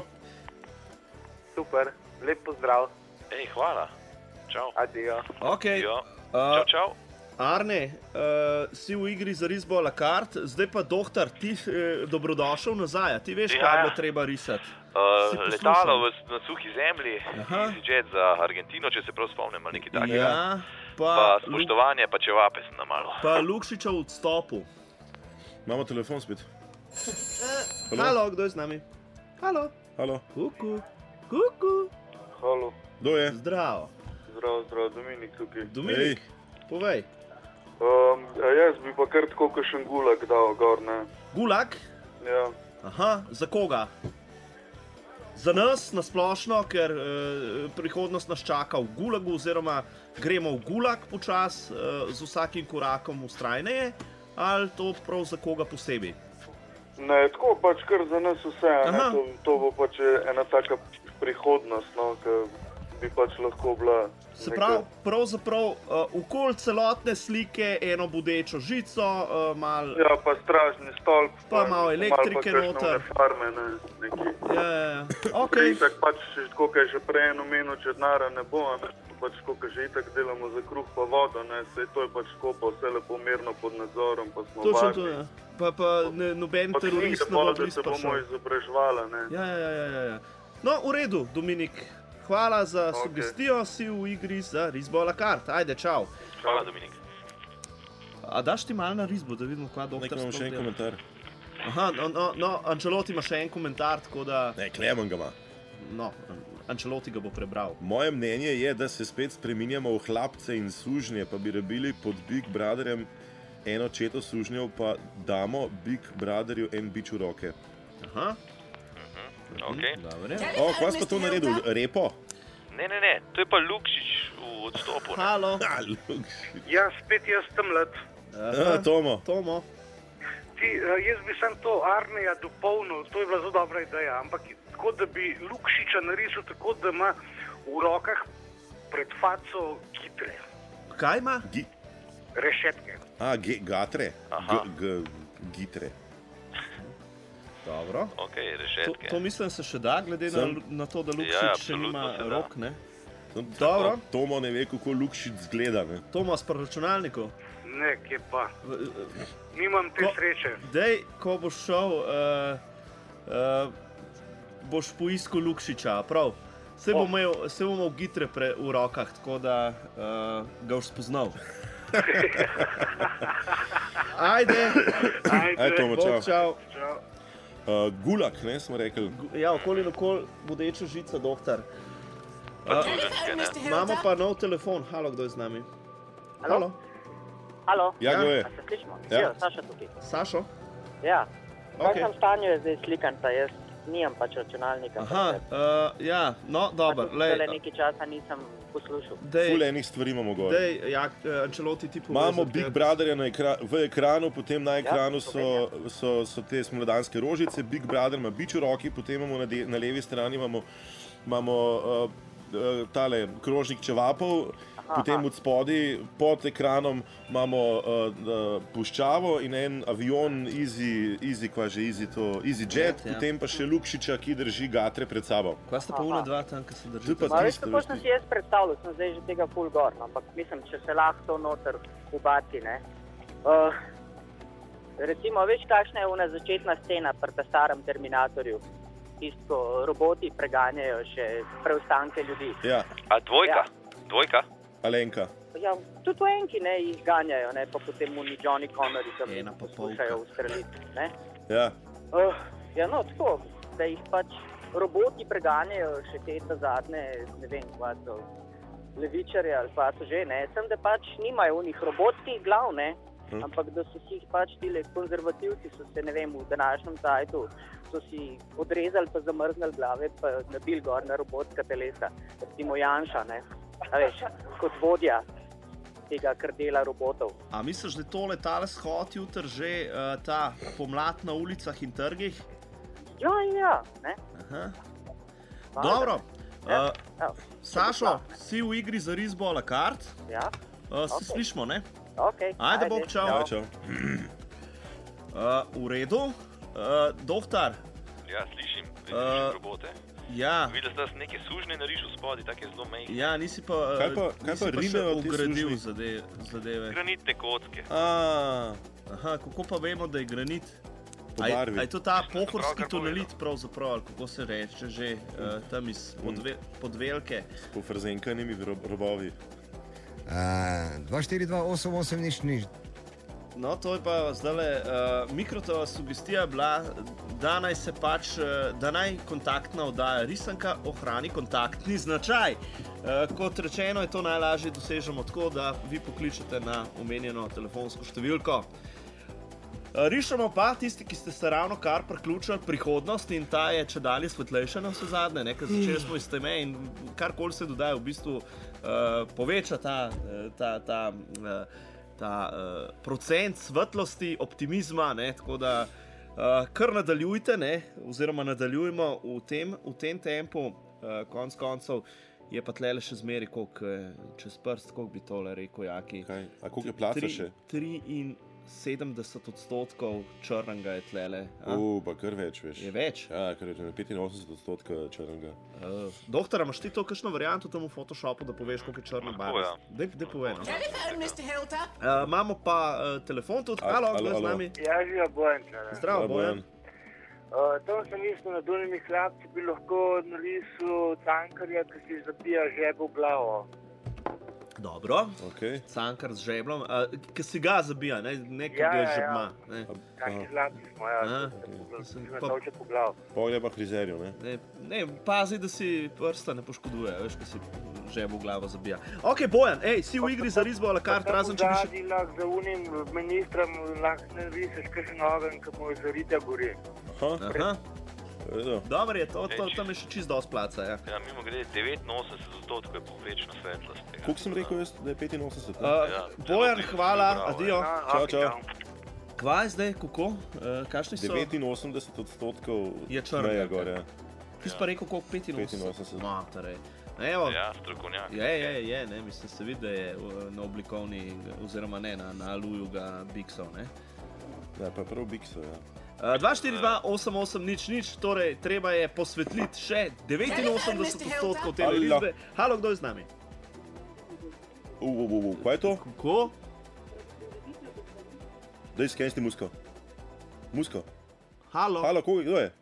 Super, lep pozdrav. Ej, hvala. Čau. Adijo. Ok. Adijo. Uh, čau, čau. Arne, uh, si v igri za risbo a la carte, zdaj pa doktor, ti eh, dobrodošel nazaj, ti veš, ja. kaj bo treba risati? Uh, letalo v, na suhi zemlji, EasyJet za Argentino, če se prav spomnim, ali nekaj takega. Ja, pa, pa spoštovanje, pa če vape sem na malo. Pa Lukšiča v odstopu. Imamo telefon spet. Halo, Halo kdo je z nami? Halo. Halo. Kuku. Kuku. Halo. Kdo je? Zdravo. Zdravo, zdravo, Dominik tukaj. Dominik, Ej. povej. Um, jaz bi pa kar tako kakšen gulag dal gor, ne. Gulag? Ja. Aha, za koga? Za nas na splošno, ker eh, prihodnost nas čaka v gulagu, oziroma gremo v gulag počas, eh, z vsakim korakom vztrajneje, ali to prav za koga posebej? Ne, tako pač kar za nas vse, ne, to, to bo pač ena taka prihodnost, no, ki bi pač lahko bila... Se pravi, pravzaprav uh, okoli celotne slike eno bodečo žico, uh, malo... Ja, pa stražni stolp, pa, pa malo elektrike noter. Pa kakšne farme, ne, neki. Ja, ja, ja. Ok. Itak pač, tako kaj že prej eno meno, če denara ne bo, ne, pač tako kaj že itak delamo za kruh pa vodo, ne, sej to je pač tako pa vse lepo mirno pod nadzorom, pa smo Točno varni. To, ja. Pa, pa ne, noben terorist ne bo bliz prišel. Pa knjige, da se bomo izobraževala, ne. Ja, ja, ja, ja, ja. No, v redu, Dominik. Hvala za okay. sugestijo, si v igri za risbo a la carte. Ajde, čau. Hvala, Dominik. A daš ti malo na risbo, da vidimo, kva doktor... Nekaj imam še en komentar. Aha, no, no, no, Ancelotti ima še en komentar, tako da... Ne, Klemen ga ima. No, Ancelotti ga bo prebral. Moje mnenje je, da se spet spreminjamo v hlapce in sužnje, pa bi rabili pod Big Brotherjem eno četo sužnjev, pa damo Big Brotherju en bič v roke. Aha. Okay. O, kva si pa to naredil? Repo? Ne, ne, ne, to je pa Lukšič v odstopu. Ne? Halo. Ha, Lukšič. Ja, spet jaz tam let. Aha, Tomo. Tomo. Ti, jaz bi sem to Arneja dopolnil, to je bila zelo dobra ideja, ampak tako, da bi Lukšiča narisal tako, da ima v rokah pred faco gitre. Kaj ima? Gi... Rešetke. A, ge, gatre. Aha. G, g, gitre. Dobro. Ok, rešetke. To, to mislim se še da, glede Sem... na, na to, da Lukšič ja, še nima rok, ne? Dobro. Tomo ne ve, kako Lukšič zgleda, ne? Tomo, s računalnikom? Ne, kje pa. Nimam te ko, sreče. Dej, ko boš šel, uh, uh, boš poiskal Lukšiča, prav? Se bo imel, se bo imel gitre pre, v rokah, tako da uh, ga boš spoznal. Ajde. Ajde. Ajde, Tomo, čau. Čau. Čau. Uh, gulag, ne, smo rekli. Ja, okoli in okoli bodeča žica, doktor. Uh, imamo pa nov telefon. Halo, kdo je z nami? Halo. Halo. Ja, kdo je? A se slišimo? Ja. Ja, Saša tukaj. Sašo? Ja. V Okay. kakšnem stanju je zdaj slikanca? Jaz nimam pač računalnika. Aha, uh, ja, no, dobro. Tole nekaj časa nisem poslušal. Ful enih stvari imamo gor. Dej, ja, Ancelotti ti povej. Imamo Big Brotherja na ekra v ekranu, potem na ekranu ja, so, so, so te smoladanske rožice, Big Brother ima bič v roki, potem imamo na, na levi strani imamo imamo uh, uh, tale krožnik čevapov, aha, potem od spodaj pod ekranom imamo uh, uh, puščavo in en avion, easy, easy, kva že, easy, to, easy jet, ja, potem pa še Lukšiča, ki drži gatre pred sabo. Kva sta pa ura dva tam, ki se drži? Ma veš, kako sem si jaz predstavljal, sem zdaj že tega full gor, ampak mislim, če se lahko noter ubaci, ne. Uh, recimo, veš, kakšna je ona začetna scena pri ta starem Terminatorju? Tisto, roboti preganjajo še preostanke ljudi. Ja. A dvojka? Ja. Dvojka? Alenka. Ja, tudi v enki, ne, jih ganjajo, ne, pa potem mu ni Johnny Connor, ki jih poskušajo ustreliti, ne. Ja. Uh, ja, no, tako, da jih pač roboti preganjajo še te ta zadnje, ne vem, kva so, levičarje ali pa so že, ne, sem da pač nimajo unih robotskih glav, ne, hm. ampak da so si jih pač tile konzervativci, so se, ne vem, v današnjem tajtu, so si odrezali pa zamrznali glave, pa nabili gor na robotska telesa, recimo Janša, ne, a veš, kot vodja tega krdela robotov. A misliš, da tole tale shod jutr že uh, ta pomlad na ulicah in trgih? Ja, ja, ne. Aha. Dobro. Ja, uh, ja. Sašo, si v igri za risbo a la carte? Ja. Uh, se Okay. slišimo, ne? Ok. Ajde, bog, čau. Ja, čau. Uh, v redu. Uh, Dohtar. Ja, slišim, Uh, uh, robote. Ja. Videl ste, da sem neke sužne narišil spodaj, take zelo mejke. Ja, nisi pa, uh, Kaj pa- kaj nisi pa pa še rimejo ti ugradil sužnji? zade, zadeve. Granitne kocke. A, aha, kako pa vemo, da je granit? Po A je- barvi. a je to ta Mislim, da so pohorski pravkar tonalit pravzaprav, ali kako se reče že, uh, tam iz podve, podvelke? Po frzenkanimi rob, robovi. Uh, dva štiri dva osem osem nič nič. No, to je pa zdajle, uh, Mikrotova sugestija bila, da naj se pač, uh, da naj kontaktna oddaja risanka ohrani kontaktni značaj. Uh, kot rečeno, je to najlažje dosežemo tako, da vi pokličete na omenjeno telefonsko številko. Uh, rišemo pa tisti, ki ste se ravno kar priključili prihodnost in ta je čedalje svetlejša na vse zadnje, ne, ker začeli smo iz teme in karkoli se dodaja v bistvu uh, poveča ta, uh, ta, ta uh, ta uh, procent svetlosti, optimizma, ne, tako da uh, kar nadaljujte, ne, oziroma nadaljujemo v tem, v tem tempu, uh, konc koncev je pa tlele še zmeri, koliko čez prst, koliko bi tole rekel, Jaki. Kaj? A koliko je placa še? triinsedemdeset odstotkov črnega je tlele. U, pa kar več, veš. Je več? Ja, kar je petinosemdeset odstotka črnega. Uh, doktor, imaš ti to kakšno varianto tam v Photoshopu, da poveš, koliko je črna barva? ja. Dej, dej povej, no. Telephone, mister Hilter. Uh, imamo pa uh, telefon tudi. A- Halo, alo, kdo je z alo. nami? Ja, živa Bojan. Zdravo, Bojan. Uh, tam sem mislil, na Dunimi hlapci bi lahko narisal Cankarja, ki si zabija žebo v glavo. Dobro. Okay. Cankar z žeblom, uh, ki si ga zabija, ne, ne ki Ja, ga ja, ja. žebma. Ne. Taki hlapci smo, ja, Aha. da si Pa- natolče po glavu. Poglej pa frizerju, ne? Ne, ne, pazi, da si prsta ne poškoduje, veš, ko si žebo v glavo zabija. Ok, Bojan, ej, si v igri za risbo a la carte, razen če bi še... Zadnji lahko za unim ministrom lahko narišeš kakšen ogenj, ki mu zarita gori. Aha, Aha, redo. dobro je, to, to, tam je še čist dosti placa, ja. Ja, mimo grede, devetinosemdeset odstotkov je povečna svetlost. tega. Koliko sem rekel jaz, da je petinosemdeset? ne? Uh, Ja, Bojan, zelo hvala, bravo, adijo. No, Čau, ok, čau. Kva je zdaj, kako? Uh, kakšni so? devetinosemdeset odstotkov Je črnega, meja ja. gor, ja. Ti si pa rekel, koliko? petinosemdeset? petinosemdeset. Matare. Evo, Ja, strokovnjak. je, je, je, ne, mislim, se vidi, da je uh, na oblikovni, oziroma ne, na, na aluju ga biksov, ne. Ja, pa prav bikso, ja. Uh, dva štiri dva osem osem nič nič, torej treba je posvetliti še devetinosemdeset odstotkov te Halo. risbe. Halo, kdo je z nami? U, u, u, u, kaj je to? Kako? Daj, skensti musko. Musko. Halo? Halo, koga, kdo je?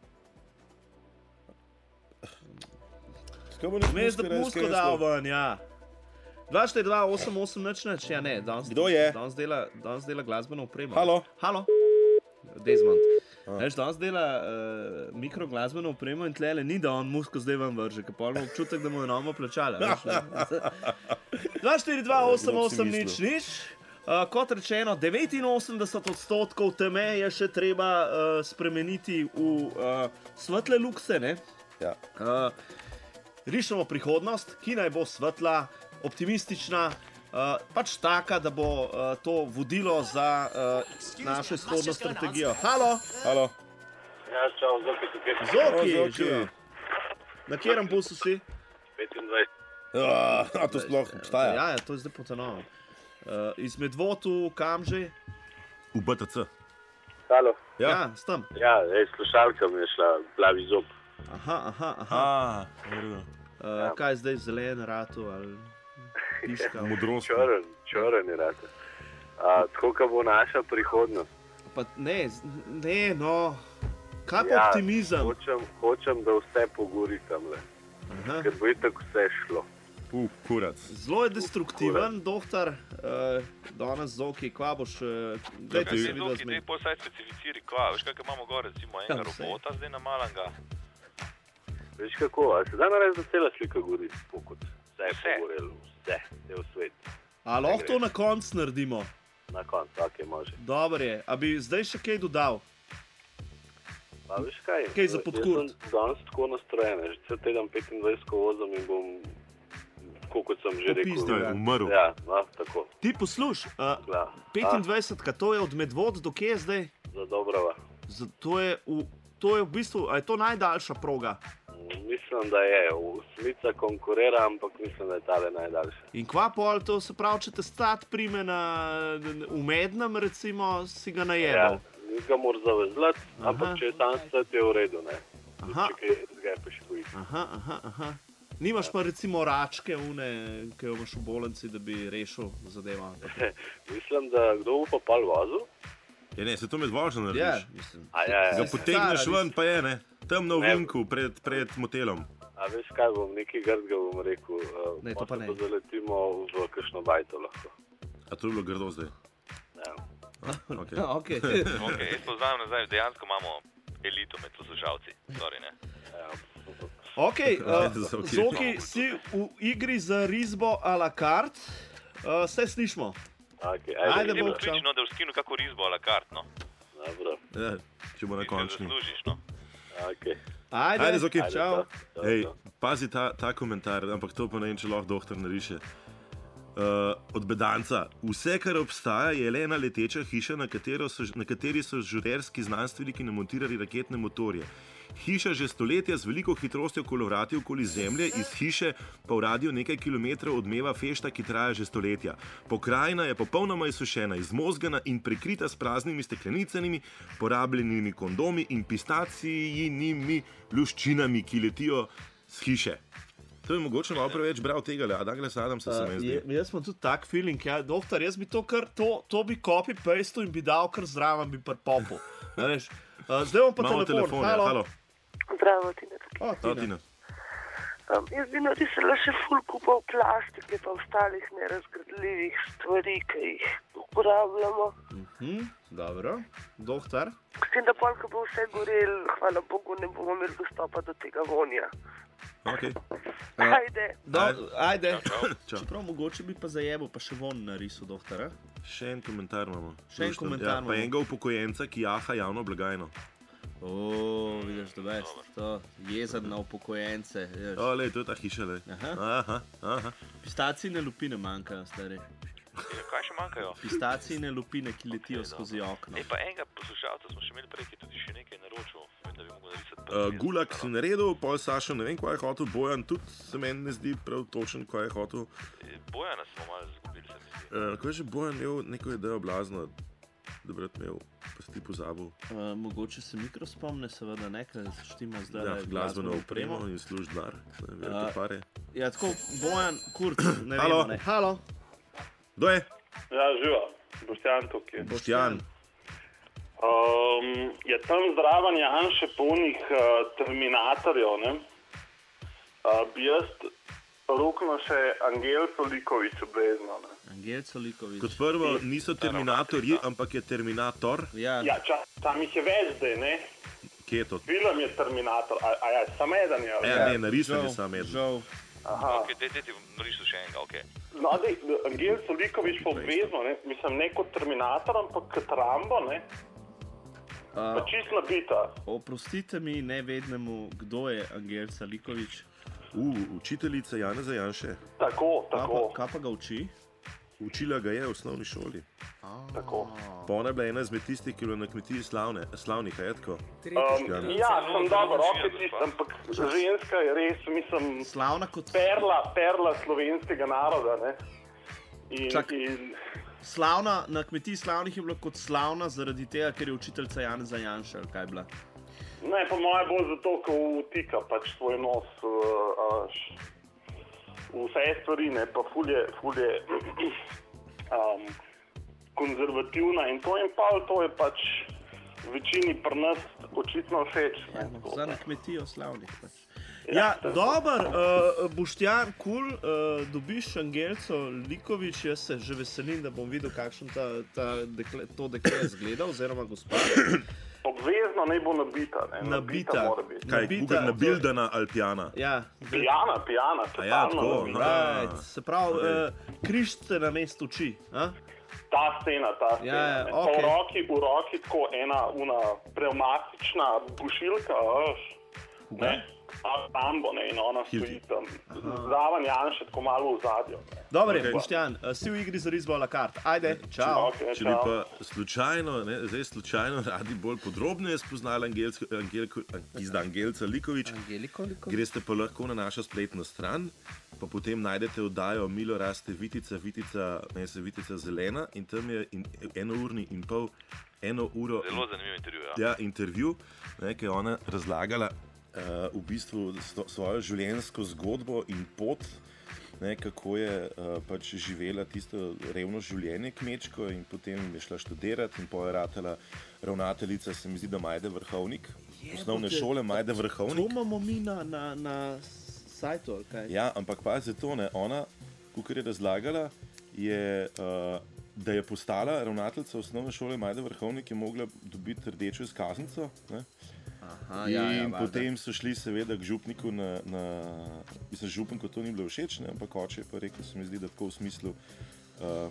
Skaj bo nek Vmes, da musko musko skensto? dal ven, ja. dva štiri dva osem osem nič nič, ja ne, danes, Kdo je? danes, dela, danes dela glasbeno opremo. Halo? Halo? Desmond. Veš, danes dela uh, mikroglasbeno opremo in tlele ni, da on musko zdaj vam vrže, ker pa imamo občutek, da mu je nomo plačala. veš, ne. dva štiri dva osem osem nič nič. Uh, kot rečeno, devetinosemdeset odstotkov teme je še treba uh, spremeniti v uh, svetle lukse, ne? Ja. Uh, rišemo prihodnost, ki naj bo svetla, optimistična, uh, pač taka, da bo uh, to vodilo za uh, našo izhodno strategijo. Halo, Halo? Ja, čau, Zoki tukaj. Zoki, O, Zoki. živijo. Na katerem busu si? petindvajset. A to sploh obstaja? Ja, ja, to je zdaj potonovo. Uh, iz Medvodu, kam že? V B T C. Halo. Ja, ja s tam. Ja, ej, slušalka mi je šla, plavi zob. Aha, aha, aha. A, uh, kaj je zdaj, zelen ratu ali piška? Modrost. Čoren, čoren je rata. A, tako, ka bo naša prihodnost. Pa ne, ne, no, kaj pa Ja, optimizem? Hočem, hočem, da vse pogori tamle. Aha. Ker bo itak vse šlo. U, kurac. Zelo je destruktiven, doktor, uh, danes zoki, kva boš, uh, Kaj si zoki, dej pol saj specificiri, kva, veš kakaj imamo gore, recimo enega Ja, vse. robota zdaj na malanga. Veš kako, a se da narediti, da cela slika gori, pokut. Vse je Vse. pogorelo, vse, je v svet. A lahko to na koncu naredimo? Na koncu, ok, može. Dobro je, a bi zdaj še kaj dodal? Pa veš kaj? Kaj za podkurt? Jaz sem danes tako nastrojen, že cel teden petindvajset vozom in bom, tako kot sem že rekel. Popizdil, ja. Umrl. Ja, no, tako. Ti posluš, uh, Ja. petindvajset, to je od Medvod do kje zdaj? Za Dobrava. Z, to, je v, to je v bistvu, a je to najdaljša proga? Mislim, da je. Smica konkurira, ampak mislim, da je tale najdaljša. In kva pol, to se pravi, če te stat prime na, v Mednem, recimo, si ga najebal? Ja, ni ga mora zavezlati, ampak če je tam stat, je v redu, ne. Aha. Če kaj drugaj pa še bojiš. Aha, aha, aha. Nimaš pa recimo račke, une, ki jo imaš v bolnici, da bi rešil zadevo? Mislim, da kdo bo pa pol vozil? Ja, ne, se to med vožnjo Ja, narediš. mislim. A ja, ja. Ga potegneš ven, pa je, ne? Tam na Ne. ovinku, pred, pred motelom. A veš kaj bom, nekaj grdga bom rekel. Uh, Ne, to pa ne. zaletimo v kakšno bajto lahko. A to je bilo grdo zdaj? Ja. Okay. Ja, okay. Ok, jaz poznam nazaj, dejansko imamo elito med poslušalci. Sorry, ne. Ja. Ok, uh, Za ok. Zoki, si v igri za risbo a la carte, uh, se slišmo. Okay, Ajde, Zdaj bo bo klično, da boš skinil kako risbo a la carte, no. Dobro. Ja, če bo na Ti se končni. zaslužiš, no. Okay. Ajde, Ajde, Zoki. čau. Ej, pazi ta, ta komentar, ampak to pa ne vem, če lahko doktor nariše. Uh, od bedanca. Vse, kar obstaja, je le ena leteča hiša, na, so, na kateri so žurerski znanstveniki namontirali raketne motorje. Hiša že stoletja z veliko hitrostjo kolovrati okoli Zemlje, iz hiše pa v radiju nekaj kilometrov odmeva fešta, ki traja že stoletja. Pokrajina je popolnoma izsušena, izmozgana in prekrita s praznimi steklenicami, porabljenimi kondomi in pistacijinimi luščinami, ki letijo z hiše. To je mogoče malo preveč bral tega, a Douglas Adams se mi zdi. Uh, jaz sem tudi tak feeling, ja, doktor, jaz bi to kar, to, to bi copy-pastel in bi dal kar zraven, bi par popov. Uh, zdaj bom pa Imamo telefon, telefon, ja, halo. halo. Zdravo, Tina. O, Halo, Tina. Tina. Um, jaz bi narisala še ful kupov plastike pa ostalih nerazgradljivih stvari, ki jih uporabljamo. Mhm, dobro, doktor. S tem, da pol, ko bo vse gorel, hvala Bogu, ne bomo imeli dostopa do tega vonja. Okay. Ajde. Do, ajde. Čau. Čeprav mogoče bi pa zajebil, pa še von narisal, doktor. A? Še en komentar imamo. Še en Luštno. komentar Ja, imamo. pa enega upokojenca, ki jaha javno blagajno. O, vidiš, da veš, to jezen na upokojence. veš. O, lej, to je ta hiša, lej. Aha. Aha, aha. Pistacijine lupine manjkajo, stari. Kaj še manjkajo? Pistacijine lupine, ki letijo skozi okno. Ej, pa enega poslušalca smo še imeli prej, ki je tudi še nekaj naročil. Vem, da bi mogel narisati Uh, prvi. Gulak si naredil, pol Saša, ne vem, kaj je hotel, Bojan tudi se meni ne zdi prav točen, kaj je hotel. Bojana smo malo zgubili, se mi zdi. Uh, ko je že Bojan imel neko idejo blazno, da bi rad imel, pa si ti pozabil. Uh, mogoče se mikro spomne, seveda ne, ker štima zdaj Ja, glasbeno opremo in služ denar, velike Uh, pare. Ja, tako, Bojan, Kurt, ne Halo. vem, ne. Halo. Kdo je? Ja, živa, Boštjan tukaj. Boštjan. Um, je tam zraven Janše polnih uh, terminatorjev, ne? Uh, bi jaz ruknil še Angel Solikovič obvezno, ne? Angel Solikovič. Kot prvo, niso terminatorji, ampak je terminator. Ja, Ja, ča, tam jih je več zdaj, ne? Kje je to? Film je Terminator, a, a ja, samo eden je. ali? Ja, ne, narisan je žal, sam eden. žal. Aha. Ok, dej, dej ti narisal še enega, ok. No, dej, Angel Solikovič pa obvezno, ne? Mislim, ne kot Terminator, ampak kot Rambo, ne? Uh, Pa čist nabita. oprostite mi nevednemu, kdo je Angel Solikovič. U, učiteljica Janeza Janše. Tako, Kaj tako. pa, kaj pa ga uči? Učila ga je v osnovni šoli. Tako. Pa ona je bila ena izmed tistih, ki je bila na kmetiji slavne, slavnih, a je tako? Um, ja, sem dobro, roke tist, ampak ženska je res, mislim, slavna kot perla, perla slovenskega naroda. Ne? In, Čak, in... Slavna, na kmetiji slavnih je bila kot slavna zaradi tega, ker je učiteljica Janeza Janša, ali kaj je bila? Ne, po moje bolj zato, ko vtika pač svoj nos uh, v vse stvari, ne, pa fulje, fulje um, konzervativna in to in pa to je pač večini pri nas očitno všeč. Ja, no, za na kmetijo slavnih pač. Ja, ja dober, uh, Boštjan, kul, cool, uh, dobiš Angelco Likovič, jaz se že veselim, da bom videl, kakšen ta, ta dekle, to dekle izgleda, oziroma gospod. Obvezno naj bo nabita, ne? Nabita. Nabita mora biti. Kaj, Google nabildana ali pijana? Ja. Pijana, pijana, A ja, tako, totalno. Right. Se pravi, uh, križce na mestu oči, a? Ta scena, ta scena. Ja, ne. ok. Pa v roki, v roki tako ena una pneumatična bušilka, veš, ne? A tam bo, ne, in ona stoji tam. Zraven Janša, tako malo v zadju. Dobre, Ok. Boštjan, uh, si v igri za risbo a la carte. Ajde, čau. Ok, Če bi čau. pa slučajno, ne, zdaj slučajno radi bolj podrobneje spoznali Angelco, Angelko, izda Angelca Likovič, Angeliko, Liko. greste pa lahko na našo spletno stran, pa potem najdete oddajo Milo raste Vitica, Vitica, ne se Vitica zelena in tam je in, eno urni in pol, eno uro. Zelo zanimiv intervju, ja. Ja, intervju, ne, ki je ona razlagala uh, v bistvu sto, svojo življenjsko zgodbo in pot, ne, kako je uh, pač živela tisto revno življenje kmečko in potem je šla študirati in potem je ratala ravnateljica, se mi zdi, da Majde Vrhovnik, osnovne šole Majde Vrhovnik. To imamo mi na, na, na sajtu, ali kaj? Ja, ampak pazi to, ne, ona, kakor je razlagala, je, uh, da je postala ravnateljica osnovne šole Majde Vrhovnik, je mogla dobiti rdečo izkaznico, ne. Aha, ja, ja, in valjda. potem so šli seveda k župniku na, na mislim, župniku to ni bilo všeč, ne, ampak oče je pa rekel, se mi zdi, da tako v smislu, uh,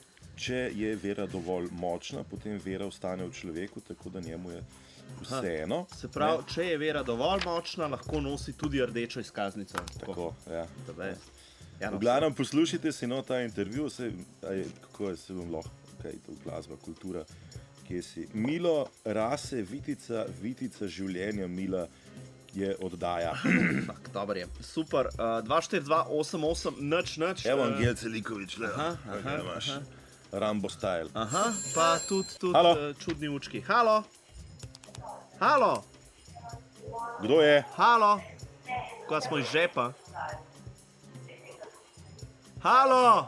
če je vera dovolj močna, potem vera ostane v človeku, tako da njemu je vseeno. Se pravi, ne? Če je vera dovolj močna, lahko nosi tudi rdečo izkaznico. Tako, ja. Ja, no, V glavnem poslušajte si no ta intervju, se, aj, kako je, se vam lahko, kaj je to glasba, kultura, kje si. Milo rase Vitica, Vitica življenja Mila je oddaja. Fak, dober je. Super, uh, dva štiri dva osem osem, nič, nič. Evo uh, Angelce Likovič, le, Aha, aha, imaš aha. Rambo style. Aha, pa tudi, tudi Halo. uh, čudni učki. Halo? Halo? Kdo je? Halo? Ko smo iz žepa? Halo?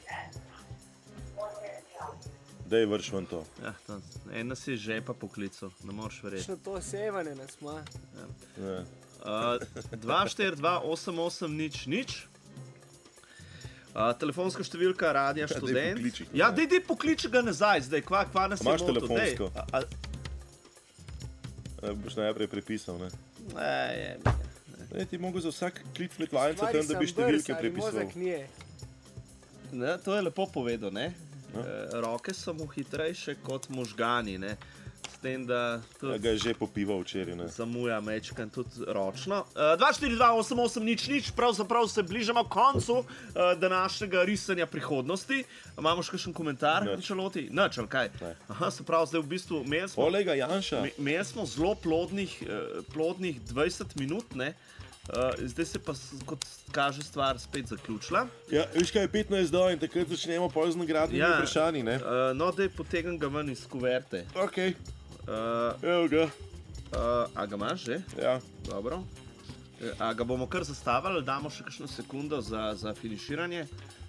Daj vrš ven to. Ja, to, en nas je iz žepa poklical, ne moreš verjeti. Še to sevanje nas ima. Ne. Uh, dva štiri dva osem osem nič nič. Uh, telefonska številka Radia daj Študent. pokliči ga Ja, nazaj. dej, dej pokliči ga nazaj, zdaj, kva, kva nas je Imaš motil, telefonsko? dej. A, a, E, boš najprej prepisal, ne? ne, je, Ne, ti mogo za vsak klic med lajnca Stvari tam, da bi sem številke brz, ali prepisal. mozek nije. ne, to je lepo povedal, ne? No. E, roke so mu hitrejše kot možgani, ne? S tem, da Ja, tudi ga je že popival včeraj, ne? zamuja mečkan tudi ročno. Uh, dva štiri dva osem osem nič nič, pravzaprav se bližamo koncu uh, današnjega risanja prihodnosti. Imamo še kakšen komentar, Nič. Ančeloti? Nič, ali kaj? Ne. Aha, se pravi, zdaj v bistvu imeli smo, Olega Janša. me- imeli smo zelo plodnih, uh, plodnih dvajset minut, ne? Uh, zdaj se pa, s- kot kaže, stvar spet zaključila. Ja, veš kaj je petnajst do in takrat začnemo pol z nagradnimi Ja. vprašanji, ne? Uh, no, daj potegnem ga ven iz kuverte. Ok, Uh, evo ga. uh, a ga imaš že? Ja. Dobro. E, A ga bomo kar zastavili, ali damo še kakšno sekundo za, za finiširanje?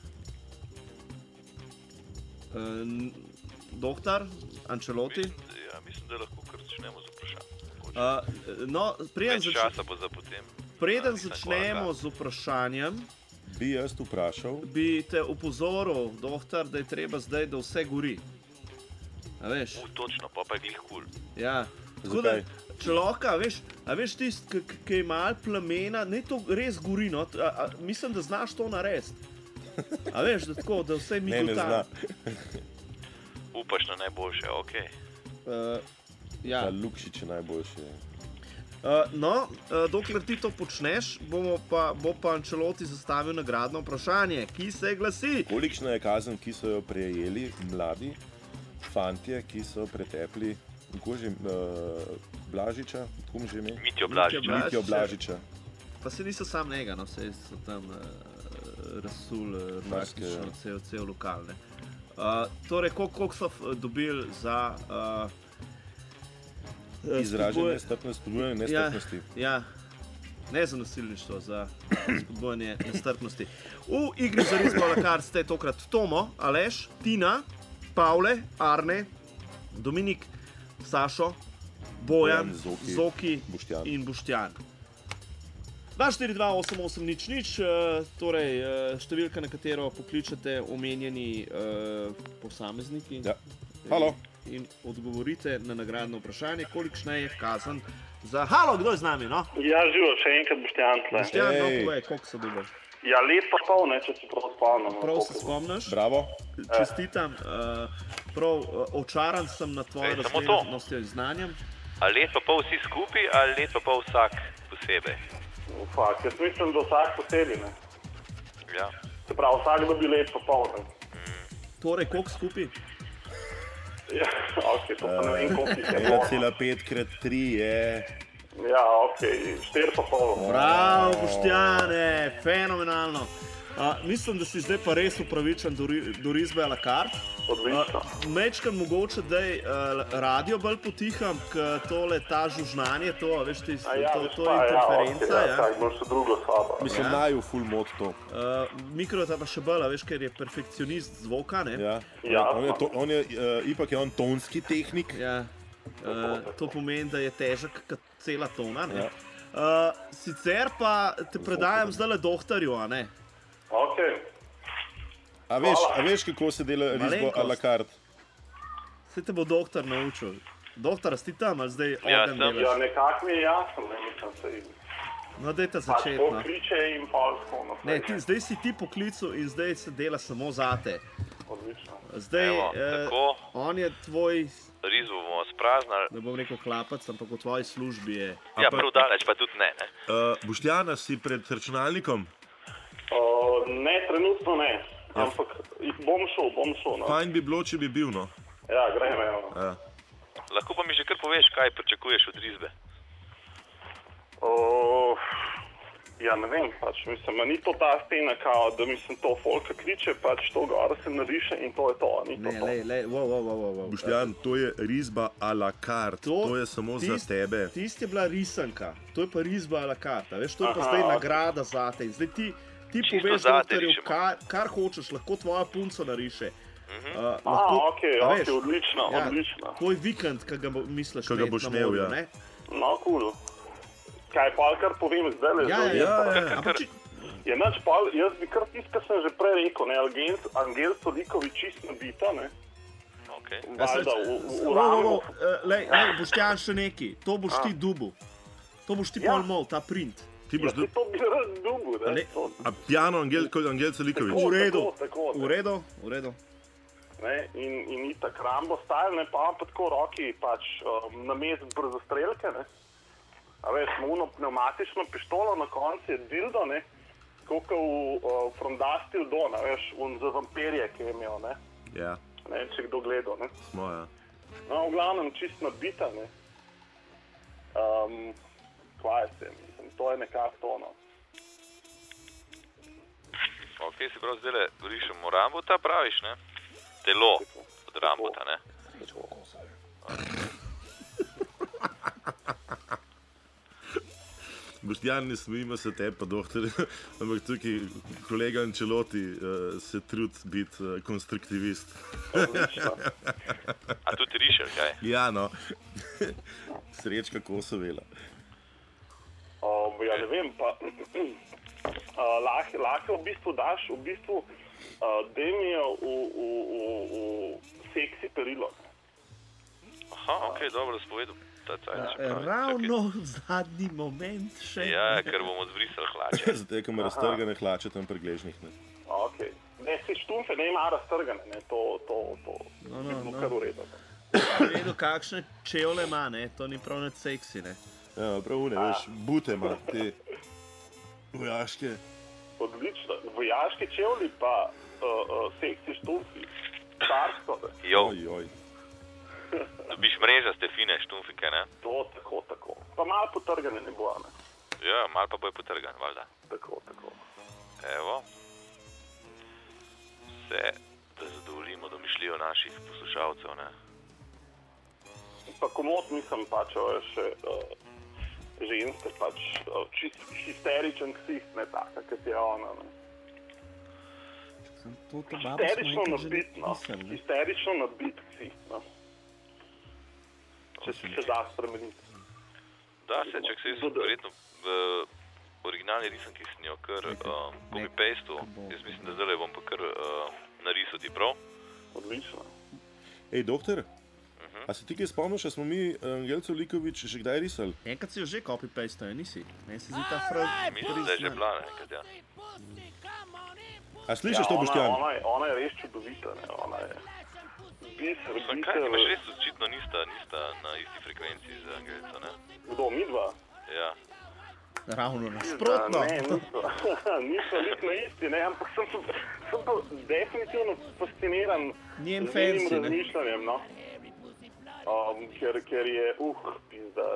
E, n- doktor Ančeloti? Ja, mislim, da lahko kar začnemo z vprašanjem. Uh, no, preden, Več zač časa bo za potem. preden A, nisem začnemo kolega. z vprašanjem, Bi jaz vprašal, bi te opozoril, doktor, da je treba zdaj, da vse gori. A veš? U, točno, pa pa je glih kul. Ja. Tako da, Zakaj? če lahko, a veš, a veš tisti, ki je malo plamena, ne to res gori, no, a, a, mislim, da znaš to narediti. A veš, da tako, da vse mi ne, ne zna. Upaš na najboljše, ok. Uh, ja. Ta Lukšič je najboljši. Uh, no, uh, dokler ti to počneš, bomo pa, bo pa Ancelotti zastavil nagradno vprašanje, ki se glasi. Kolikšna je kazen, ki so jo prejeli mladi fantje, ki so pretepli že, uh, Blažiča, kom že ime? Mitjo Blažiča. Mitjo Blažiča. Pa se niso sam njega, no, vse so tam uh, rasul, uh, praktično cel, cel lokal. Uh, torej, koliko so dobili za uh, izražanje nestrpnosti, spodbujanje nestrpnosti? Ja, ja, ne za nasilništvo, za spodbujanje nestrpnosti. V igri za Risbo a la carte ste tokrat Tomo, Aleš, Tina, Pavle, Arne, Dominik, Sašo, Bojan, Zoki, Zoki Boštjan. In Boštjan. dva štiri dva osem osem nič nič, torej številka, na katero pokličete omenjeni uh, posamezniki. Ja. Halo. In odgovorite na nagradno vprašanje, kolikšna je kazen za... Halo, kdo je z nami, no? Ja, živo, še enkrat Boštjan tle. Boštjan, no, povej, koliko so dobil? Ja, let pa pol, ne, če se prav spomnim. Prav se spomniš? Bravo. Čestitam, uh, prav uh, očaran sem na tvojo razglednostjo in znanjem. A let pa pol vsi skupaj, ali let pa pol vsak posebej? Fak, jaz mislim, da vsak posebej, ne. Ja. Se pravi, vsak dobi let pa pol, ne. Mm. Torej, koliko skupaj? Ja, ok, to pa ne vem, koliko je. ena cela pet krat tri je... Ja, ok, štiri pa pol. Bravo, Boštjane, fenomenalno. Uh, mislim, da si zdaj pa res upravičen do, do Risbe a la carte. Odlično. Uh, mečkam mogoče, da je uh, radio bolj potiham, k tole ta žužnanje, to, veš, ti, ja, to, to pa, je interferenca. Ja, ja. tak, imaš še drugo sobo. Mislim, ja. Naju full mod to. Uh, mikro je pa še bolj, veš, ker je perfekcionist zvoka, ne? Ja, ja on je, to, on je uh, ipak je on tonski tehnik. Ja. Uh, to pomeni, da je težek kot cela tona, ne? Ja. Uh, sicer pa te predajam zdaj le doktorju, a ne? Ok. A veš, a veš, kako se dela Risbo a la carte? Se te bo doktor naučil. Doktor, si ti tam, ali zdaj ja, ogen delaš? Ja, nekako mi je jasno, ne mislim se jim. No, dajte začeti, no. Pač pokliče in polsko. No, ne, ti, zdaj si ti poklical in zdaj se dela samo zate. Odlično. Zdaj, Evo, eh, on je tvoj... Risbo bomo spraznali. Ne bom rekel klapac, ampak v tvoji službi je... Ja, prav daleč pa tudi ne, ne. Uh, Boštjana, si pred računalnikom? Uh, ne, trenutno ne, ja. Ampak bom šel, bom šel. No. Fajn bi bilo, če bi bil, no. Ja, gremo. Ja. Lahko pa mi že kar poveš, kaj pričakuješ od Risbe? Uh, ja, ne vem, pač mislim, ni to ta stena, kao, da mislim to folka kliče, pač to gor se nariše in to je to, ni to ne, to. Lej, lej, wow, wow, wow, wow. Boštjan, to je Risba a la carte, to, to je samo tist, za tebe. Tist je bila risanka, to je pa Risba a la carte, veš, to je pa Aha, zdaj okay. nagrada zate. Zdaj ti Ti poveš, doktorju, kar, kar hočeš, lahko tvoja punco nariše. Uh-huh. Uh, lahko, A, ok, ok, veš, odlično, ja, odlično. Tvoj vikend, ki ga bo, misliš, ko ga boš imel, ja. Ne? No, cool. Kaj pa, kar povem zdaj, le? Ja, ja, ja, ja. Kar... Je nač pa, jaz bi kar tisto, kar sem že prej rekel, ne, Angel, Angel Solikovi čist nabita, ne. Ok. Valda, v, v, v ramu. Lej, lej, Boštjan še neki, to boš ti dubu. To boš ti ja. pol mol, ta print. Ti boš ja, to bi raz dubu, ne? A piano Angel, Angel Solikovič? V redu, v redu, v redu. Ne, in, in ni tak Rambo style, ne, pa pa tako roki, pač um, na mest brzostrelke, ne. A veš, smo uno pneumatično pištolo, na koncu je dildo, ne, koliko v uh, From Dusk Till Dawn, a veš, un za vampirje, ki je imel, ne. Ja. Ne, če kdo gledal, ne. Smo, ja. No, v glavnem čist nabita, ne. Um, kvaj se, mislim, to je nekako to, no. Ok, si prav zdaj le rišemo Rambota, praviš, ne? Telo od Rambota, ne? Boštjan, ne smijimo se te, pa doktor, ampak tukaj kolega Ancelotti uh, se trud biti uh, konstruktivist. A tudi rišer, kaj? Ja, no. Srečka Kosovela. Uh, ja, ne vem, pa uh, lahko lah v bistvu daš, v bistvu uh, demijo v, v, v, v seksi perilo. Aha, ok, dobro, da spovedal. Ja, ravno v zadnji moment še. Ja, ker bomo zbrisali hlače. Zdaj, ko ima raztrgane hlače tam pri gležnih, ne. Ok, ne, si štumfe ne ima raztrgane, ne, to, to, to, no, no, no. no. Kar v redu. V redu, kakšne čevle ima, ne, to ni prav net seksi, ne. Ja, prav une, veš, bute ima, te vojaške. Odlično. Vojaški čevlji pa uh, uh, seksi štumfi. Carsko, ne? Jo. Oj, oj. Dobiš mrežaste fine štumfike, ne? To, tako, tako. Pa malo potrgane ne bo, ne? Ja, malo pa bo potrgan, valjda. Tako, tako. Evo. Vse, da zadovoljimo domišljijo naših poslušalcev, ne? Pa komod mislim pač, še uh, ženske pač uh, čist histeričen ksist, ne taka, kot je ona, ne? To, to Histerično nabit, no. Histerično nabit ksist, no. Če se da spremeniti. Da se, čak se jaz verjetno v originalni risanki sem jo kar um, copy-pastu. Jaz mislim, da zdaj bom pa kar uh, narisal ti prav. Odlično. Ej, doktor, uh-huh. A se ti kaj spomniš, a smo mi Angelco Likovič že kdaj risali? Enkrat si jo že copy-pastu, nisi? Meni se zdi ta frag... Mislim, da je že bila enkrat, ja. A slišiš ja, to, Boštjan? Ona, ona, ona je res čudovita, ne, ona je... Biser, biser... Kaj, imaš res očitno nista, nista na isti frekvenciji z Angelco, ne? Kdo, mi dva? Ja. Ravno nasprotno. Ne, niso, niso lik na isti, ne, ampak sem, sem pa definitivno fasciniran Njen z fancy, njenim razmišljanjem, no. Um, ker, ker je, uh, pizda,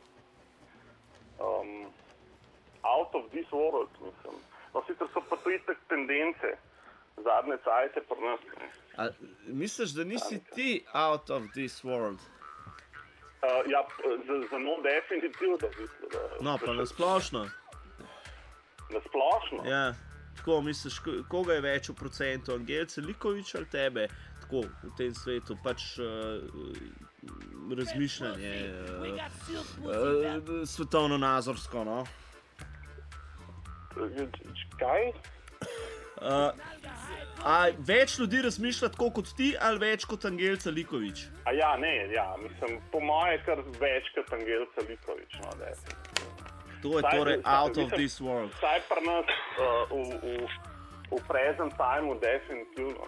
um, out of this world, mislim. No, sicer so pa to itak tendence, zadnje cajte pri nas. A misliš, da nisi ti out of this world? Uh, ja, za, za no definitivno. Da, da, no, pa nasplošno. Nasplošno? Ja, tako misliš, koga je več v procentu, Angelce Likovič ali tebe? Tako v tem svetu, pač uh, razmišljanje, uh, uh, svetovno-nazorsko, no? Kaj? Uh, a več ljudi razmišlja tako kot ti ali več kot Angelca Likovič? A ja, ne, ja, mislim, po moje kar več kot Angelca Likovič, no, da je. To je torej out of this world. Saj pri nas uh, v, v, v present timeu definitivno.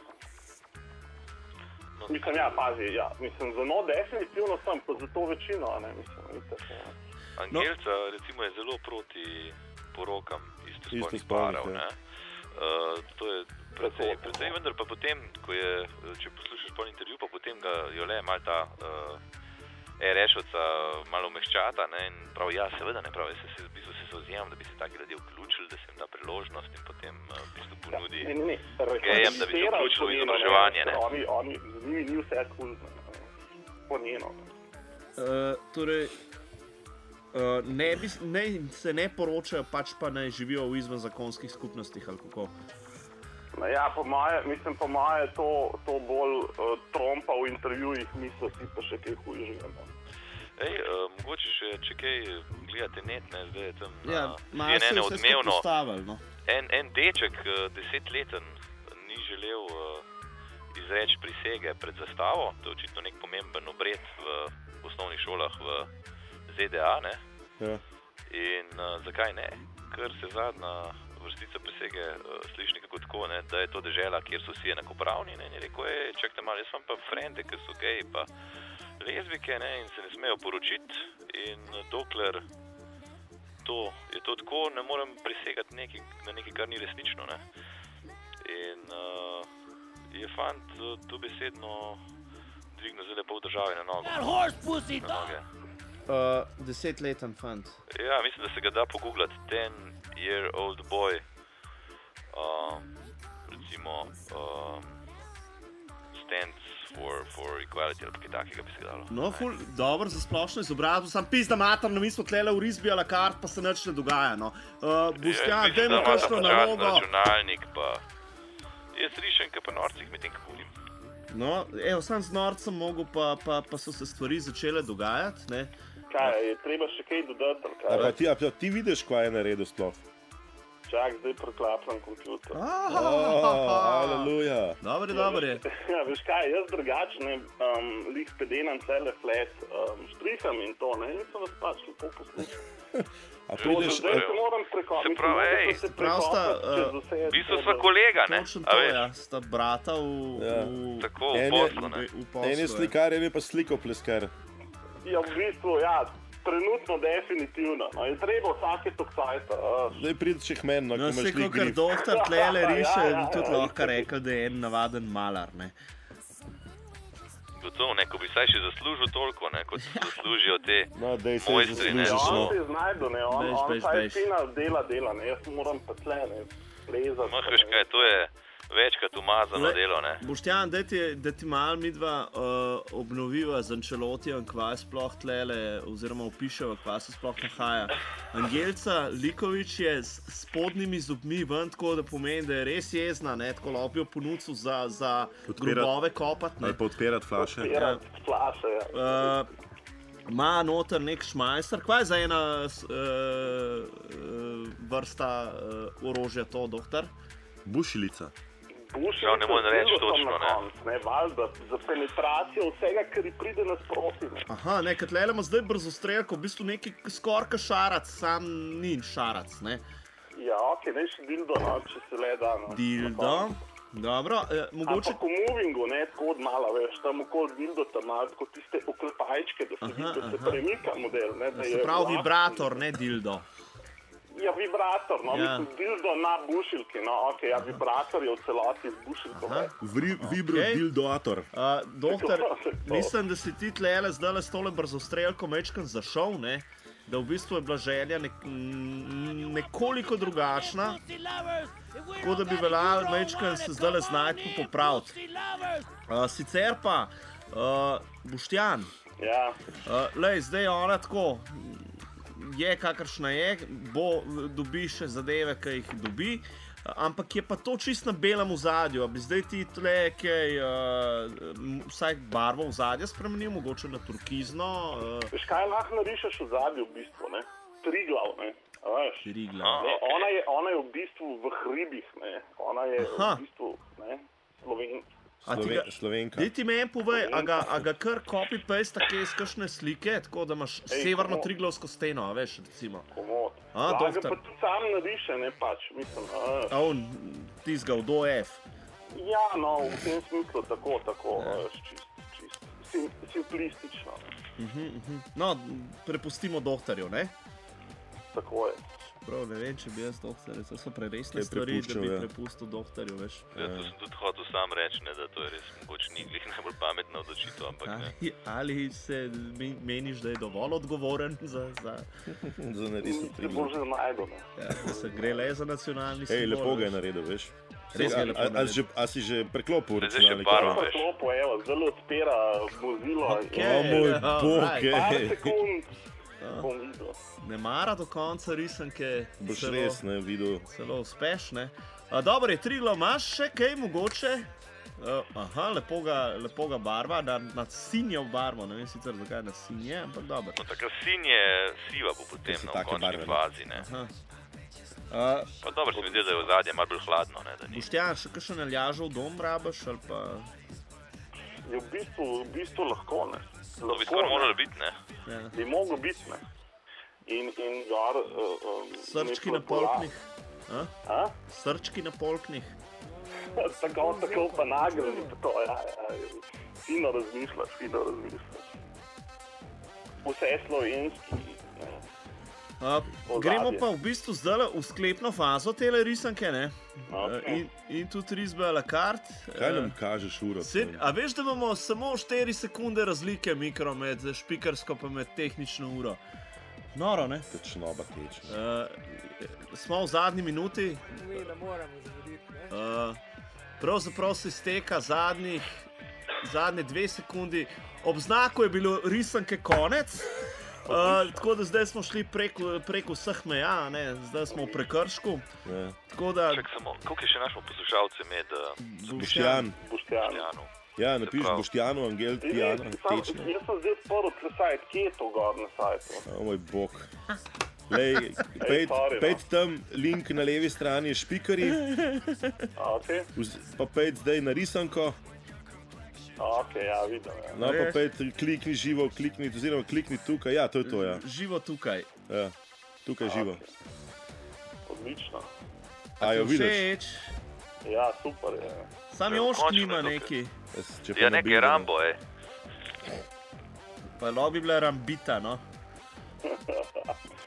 No, mislim, ja, pazi, ja, mislim, za no definitivno sem, pa za to večino, ne, mislim, vidite. Ja. Angelca, no, recimo, je zelo proti porokam istospolnih parov, ne? Uh, to je precej, precej, vendar pa potem, ko je, če poslušaš pol intervju, pa potem ga jo le malo ta uh, e-rešovca malo umeščata, ne, in prav, ja, seveda, ne, prav, jaz se v bistvu se zauzemam, da bi se taki ljudje vključili, da se jim da priložnost in potem uh, v bistvu ponudi ja, ne, ne, ne. gejem, da bi se vključili v izobraževanje, ne. Oni, oni, z njimi ni vse kul, po njeno. Uh, torej, Uh, ne, bi, ne se ne poročajo, pač pa ne živijo v izven zakonskih skupnostih ali kako? No ja, po moje, mislim, po moje to, to bolj uh, trompa v intervjujih, mislijo si pa še kaj hujžega. Ej, uh, mogoče še, če kaj gledate net, ne, zdaj je tam ja, na C N N odmevno. No. En, en deček, uh, desetleten, ni želel uh, izreči prisege pred zastavo, to je očitno nek pomemben obred v osnovnih šolah v Z D A, ne? Ja. In uh, zakaj ne? Ker se zadnja vrstica prisege uh, sliši nekako tako, ne? Da je to dežela, kjer so vsi enakopravni, ne? In je rekel, ej, čakajte malo, jaz imam pa frende, ki so gej, pa lezbike, ne? In se ne smejo poročiti. In uh, dokler to, je to tako, ne morem prisegati neki, na nekaj, kar ni resnično, ne? In uh, je fant uh, dobesedno dvignil zdaj pol države na nogo. Na noge. Uh, desetleten fant. Ja, mislim, da se ga da pogooglati. ten year old boy. Uh, recimo, uh, stands for, for equality ali kaj takega bi se ga dalo. No, ful, dobro, za splošno izobrazbo. Sam pizda materno, mi smo tlele v risbi a la carte, pa se nič ne dogaja, no. Uh, Boštjan, dajmo kakšno nalogo. Računalnik, pa... Jaz rišem, kaj pa norcih, medtem kako volim. No, evo, sam z norcem mogo, pa, pa, pa so se stvari začele dogajati, ne. Kaj, je treba še kaj dodati, ali kaj? A pa ti, a pa ti vidiš, kaj je naredil sploh? Čak, zdaj preklapljam kompjuter. Aleluja. Dobre, dobre. Ja, veš kaj, jaz drugačne um, lih pedenam cele flat um, štriham in to, ne, in sem vas pač lepo poslušal. A prideš... Zdaj se moram prekopati. Se pravi, ej, se pravsta, uh, vi so sva kolega, ne? Točno to, ja, sta brata v... Ja. v Tako, v poslu, ne? v poslu, en je slikar, en je pa slikopleskar. Ja, v bistvu, ja, trenutno definitivno. No, je treba vsake toksajta. Zdaj pridi še k meni, no, No, ko se imaš lik kot grif. doktor tlele Ja, riše, ja, ja, bi tudi ja. lahko rekel, da je en navaden malar, ne. Gotovo, ne, ko bi saj še zaslužil toliko, ne, kot zaslužijo te No, dej se mojstri, ne. zaslužiš, On no. se znajde, ne, on, Bež, on bež, saj bež. fina dela, dela, ne, jaz moram pa tle, ne, plezati. Mah, veš kaj, to je večkrat umazano Le- delo, ne. Boštjan, da ti, da ti mal midva uh, obnoviva z Ancelotijem, kva je sploh tlele, oziroma opiševa, kva se sploh nahaja. Angelca Likovič je s spodnjimi zobmi ven, tako da pomeni, da je res jezna, ne, tako lopijo ponucu za, za Podpira- grobove kopat, ne. Ali pa odpirati flaše. Odpirati flaše, ja. Uh, Ima noter nek šmajster, kva je za ena s- uh, uh, vrsta uh, orožja to, doktor? Bušilica. Žal ne morem reči točno, ne. Ne, valjda, za penetracijo vsega, kar ji pride nasproti, ne. Aha, ne, kad lelemo zdaj brzo strelko, v bistvu neki skorka šarac, sam ni šarac, ne. Ja, okej, ne, še dildo, no, če se le da, no. Dildo, dobro, eh, mogoče... Ampak v movingu, ne, tako od mala, veš, tam okoli dildo, tam malo, tako tiste oklepajčke, da se, Aha, vidi, da se aha. premika model, ne, da Se je pravi lahko- vibrator, ne dildo. Ja, vibrator, no, Ja. mislim, dildo na bušilki, no, okej, ja, vibrator je v celoti z bušilko, ne. Vri, vibro Okej. dildoator. Uh, doktor, Tako, tako. mislim, da si ti tlele zdaj s tole brzostrelko mečkan zašel, ne? Da v bistvu je bila želja nek, m, nekoliko drugačna, tako da bi veljal mečkan se zdaj znajti pa popraviti. Uh, sicer pa, uh, Boštjan, Ja, uh, lej, zdaj je ona tako, je kakršna je, bo dobi še zadeve, ki jih dobi, ampak je pa to čist na belem ozadju. A bi zdaj ti tle kaj, uh, vsaj barvo ozadja spremenil, mogoče na turkizno? Uh, veš kaj lahko narišeš v zadnji v bistvu, ne, Triglav, ne, a veš. Triglav. Ne, ona, je, ona je v bistvu v hribih, ne, ona je Aha. v bistvu, ne, Sloven. A ti Sloven, ga- Slovenka. Daj ti meni povej, a ga, a ga kar copy-paste take iz kakšne slike, tako da imaš Ej, severno komot. triglavsko steno, a veš, recimo. Komod. A, Lahko ga doktor. pa tudi sam nariše, ne, pač, mislim, a veš. A on, tizga v do F. Ja, no, v tem smislu tako, tako, a veš, čist, čist, sim, simplistično, Mhm, mhm. No, prepustimo doktorju, ne? tako je. Prav, ne vem, če bi jaz doktorju, to so preresne Kaj stvari, da prepuščal, bi ja. prepustil doktorju, veš. Ja, to sem tudi hotel sam reči, ne, da to je res mogoče ni glih najbolj pametna odločitev, ampak ne. Ali, ali se me- meniš, da je dovolj odgovoren za, za Za narisati Se bo že najdel, ne. ja, da se gre le za nacionalni Ej, simbol? lepo ga je veš. naredil, veš. Res ga je A- lepo a- a naredil. že- A si že preklopil Zdaj še računalnik? barvo, ali? veš. Klopo, evo, zelo odpira vozilo. Okej. O moj Ja, bog, right. Par ej. sekund bom videl. Ne mara do konca risanke, Boš celo- res ne videl. Celo uspešne. A, dobro, je Triglav, imaš še kaj mogoče? Uh, aha, lepo ga, lepo ga barva, na, na sinjo barvo, ne vem sicer zakaj na sinje, ampak dobro. No, takrat sinje siva bo potem To so na take končni barve, ne. fazi, ne. Aha. Uh, Pa dobro se mi zdi, da je v zadnje malo bolj hladno, ne, da ni. Boštjan, še kakšen aljažov dom rabaš ali pa... Je v bistvu, v bistvu lahko, ne. To bi skoraj moralo biti, ne. Ja. Bi mogel biti, ne. In, in gor... Uh, um, Srčki na nek lapola- polknih. A? A? Srčki na polknih. Tako, tako pa nagradi, pa to, ja, ja. Fino razmišljaš, fino razmišljaš. Vse slovenski. ne. Uh, Ozadje. gremo pa v bistvu zdaj v sklepno fazo tele risanke, ne? Okej. Uh, in, in tudi risbe a la carte. Kaj nam Uh, kažeš, uro? se, a veš, da imamo samo štiri sekunde razlike mikro med špikarsko pa med tehnično uro? Noro, ne? Tečnoba teče. Uh, smo v zadnji minuti. Mi ne moremo zamuditi, ne? Uh, pravzaprav se izteka zadnjih, zadnje dve sekundi. Ob znaku je bilo risanke konec. Uh, tako da zdaj smo šli preko, preko vseh meja, ne? Zdaj smo v prekršku. Ja. Tako da, Čak samo, koliko je še našo poslušalce med uh, Boštjan. Boštjan. Boštjanu? Ja, napiš prav. Boštjanu, Angel, Sam, Pijana, jaz tečno. sem zdaj odprl tle sajt, kje je to gor na sajtu? O moj bog. Lej, pejt, sorry, no. pejt tam, link na levi strani je špikari, A, okej, vz- pa pejt zdaj na risanko, A, okej, ja, vidim, ja. no pa pejt klikni živo, klikni, oziroma klikni tukaj, ja, to je to, ja. živo tukaj. ja. Tukaj živo. Odlično. A jo vidiš? Všeč. Ja, super je. Sam Ja, Jošk končno nima je tukaj. neki. Jaz, če pa Ja, na nekaj bildu, Rambo, ej. Pa lahko bi bila rambita, no.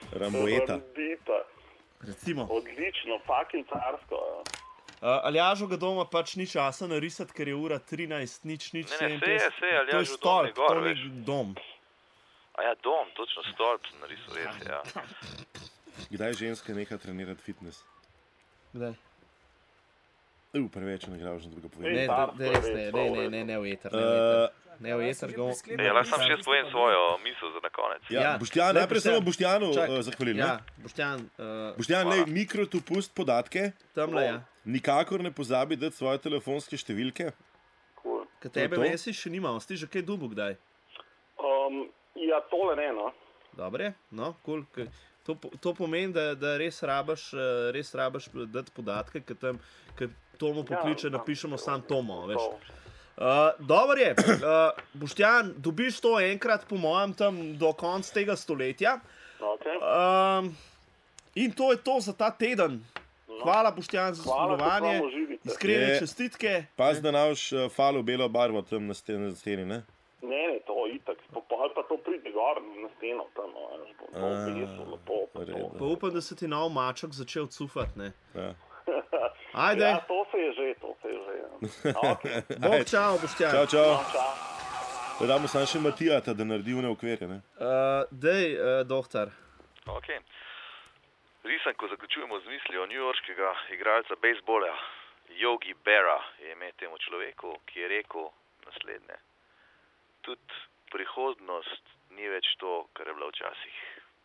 Rambojeta. Rambita. Recimo. Odlično, fucking carsko. Ja. Uh, Aljažovega doma pač ni časa narisati, ker je ura trinajst, nič, nič, Ne, ne, sej je, sej je, To je Aljažov dom stolp, je gor, to veš. ni dom. A ja, dom, točno stolp sem narisal, res, ja. Kdaj ženska neha trenirati fitness? Kdaj? U, preveč ne gre, že druga povem. Ne, da, da res ne, ne, ne, ne, ne v eter, ne v eter. Ne v eter, go. Ja, lahko sam še jaz povem svojo misel za na konec. Ja, Boštjan, le, najprej samo Boštjanu uh, zahvalil. Ja, ne? Boštjan. Uh, Boštjan, lej, mikro tu pust podatke. Tamle, ja. Nikakor ne pozabi dati svoje telefonske številke. Cool. Kaj tebe mesi še nima, si že kaj dubu kdaj? Um, ja, tole ne, no. Dobre, no, kul. Cool. To, to pomeni, da, da res rabaš, res rabaš dati podatke, ker tam, ker Tomo pokliče, ja, napišemo sam Tomo, veš. Uh, Dobro je, uh, Boštjan, dobiš to enkrat, po mojem, tam do konca tega stoletja. Okay. Um, in to je to za ta teden. Hvala, Boštjan, za sodelovanje. Iskrene čestitke. Paz, da naš uh, falo belo barvo tam na steni, na steni, ne? Ne, ne, to itak. Pa, pa to pride gor na steno tam, no, veš, bo to beso, lepo. Pa, pa upam, da se ti nov maček začel cufati, ne? Ja. Ajde. Ja, to se je že, to se je že. Ja. Okay. Bog, čau, Boštjan. Čau, čau. No, čau. Damo sam še Matijata, da naredi une okvirje, ne? Uh, dej, uh, doktor. Ok. Risanko zaključujemo z mislijo newyorškega igralca bejzbola Yogi Berra je ime temu človeku, ki je rekel naslednje. Tudi prihodnost ni več to, kar je bila včasih.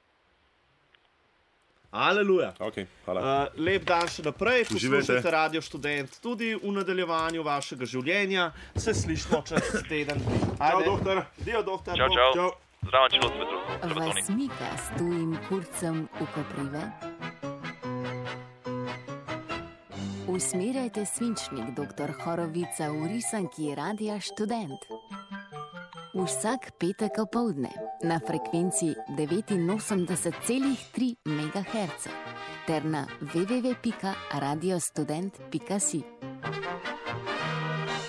Aleluja. Okay, hvala. Uh, lep dan še naprej, Uživajte. poslušajte Radio Študent tudi v nadaljevanju vašega življenja. Se slišimo čez teden. Čau, doktor. Dio, doktor. Čau, čau. Čau. Zdravo, čelo Petru. Vas mika s tujim kurcem v koprive? Usmerjajte svinčnik doktor Horovica v risanki Radia Študent. Vsak petek opoldne na frekvenci devetinosemdeset celih tri megaherca ter na w w w pika radiostudent pika si.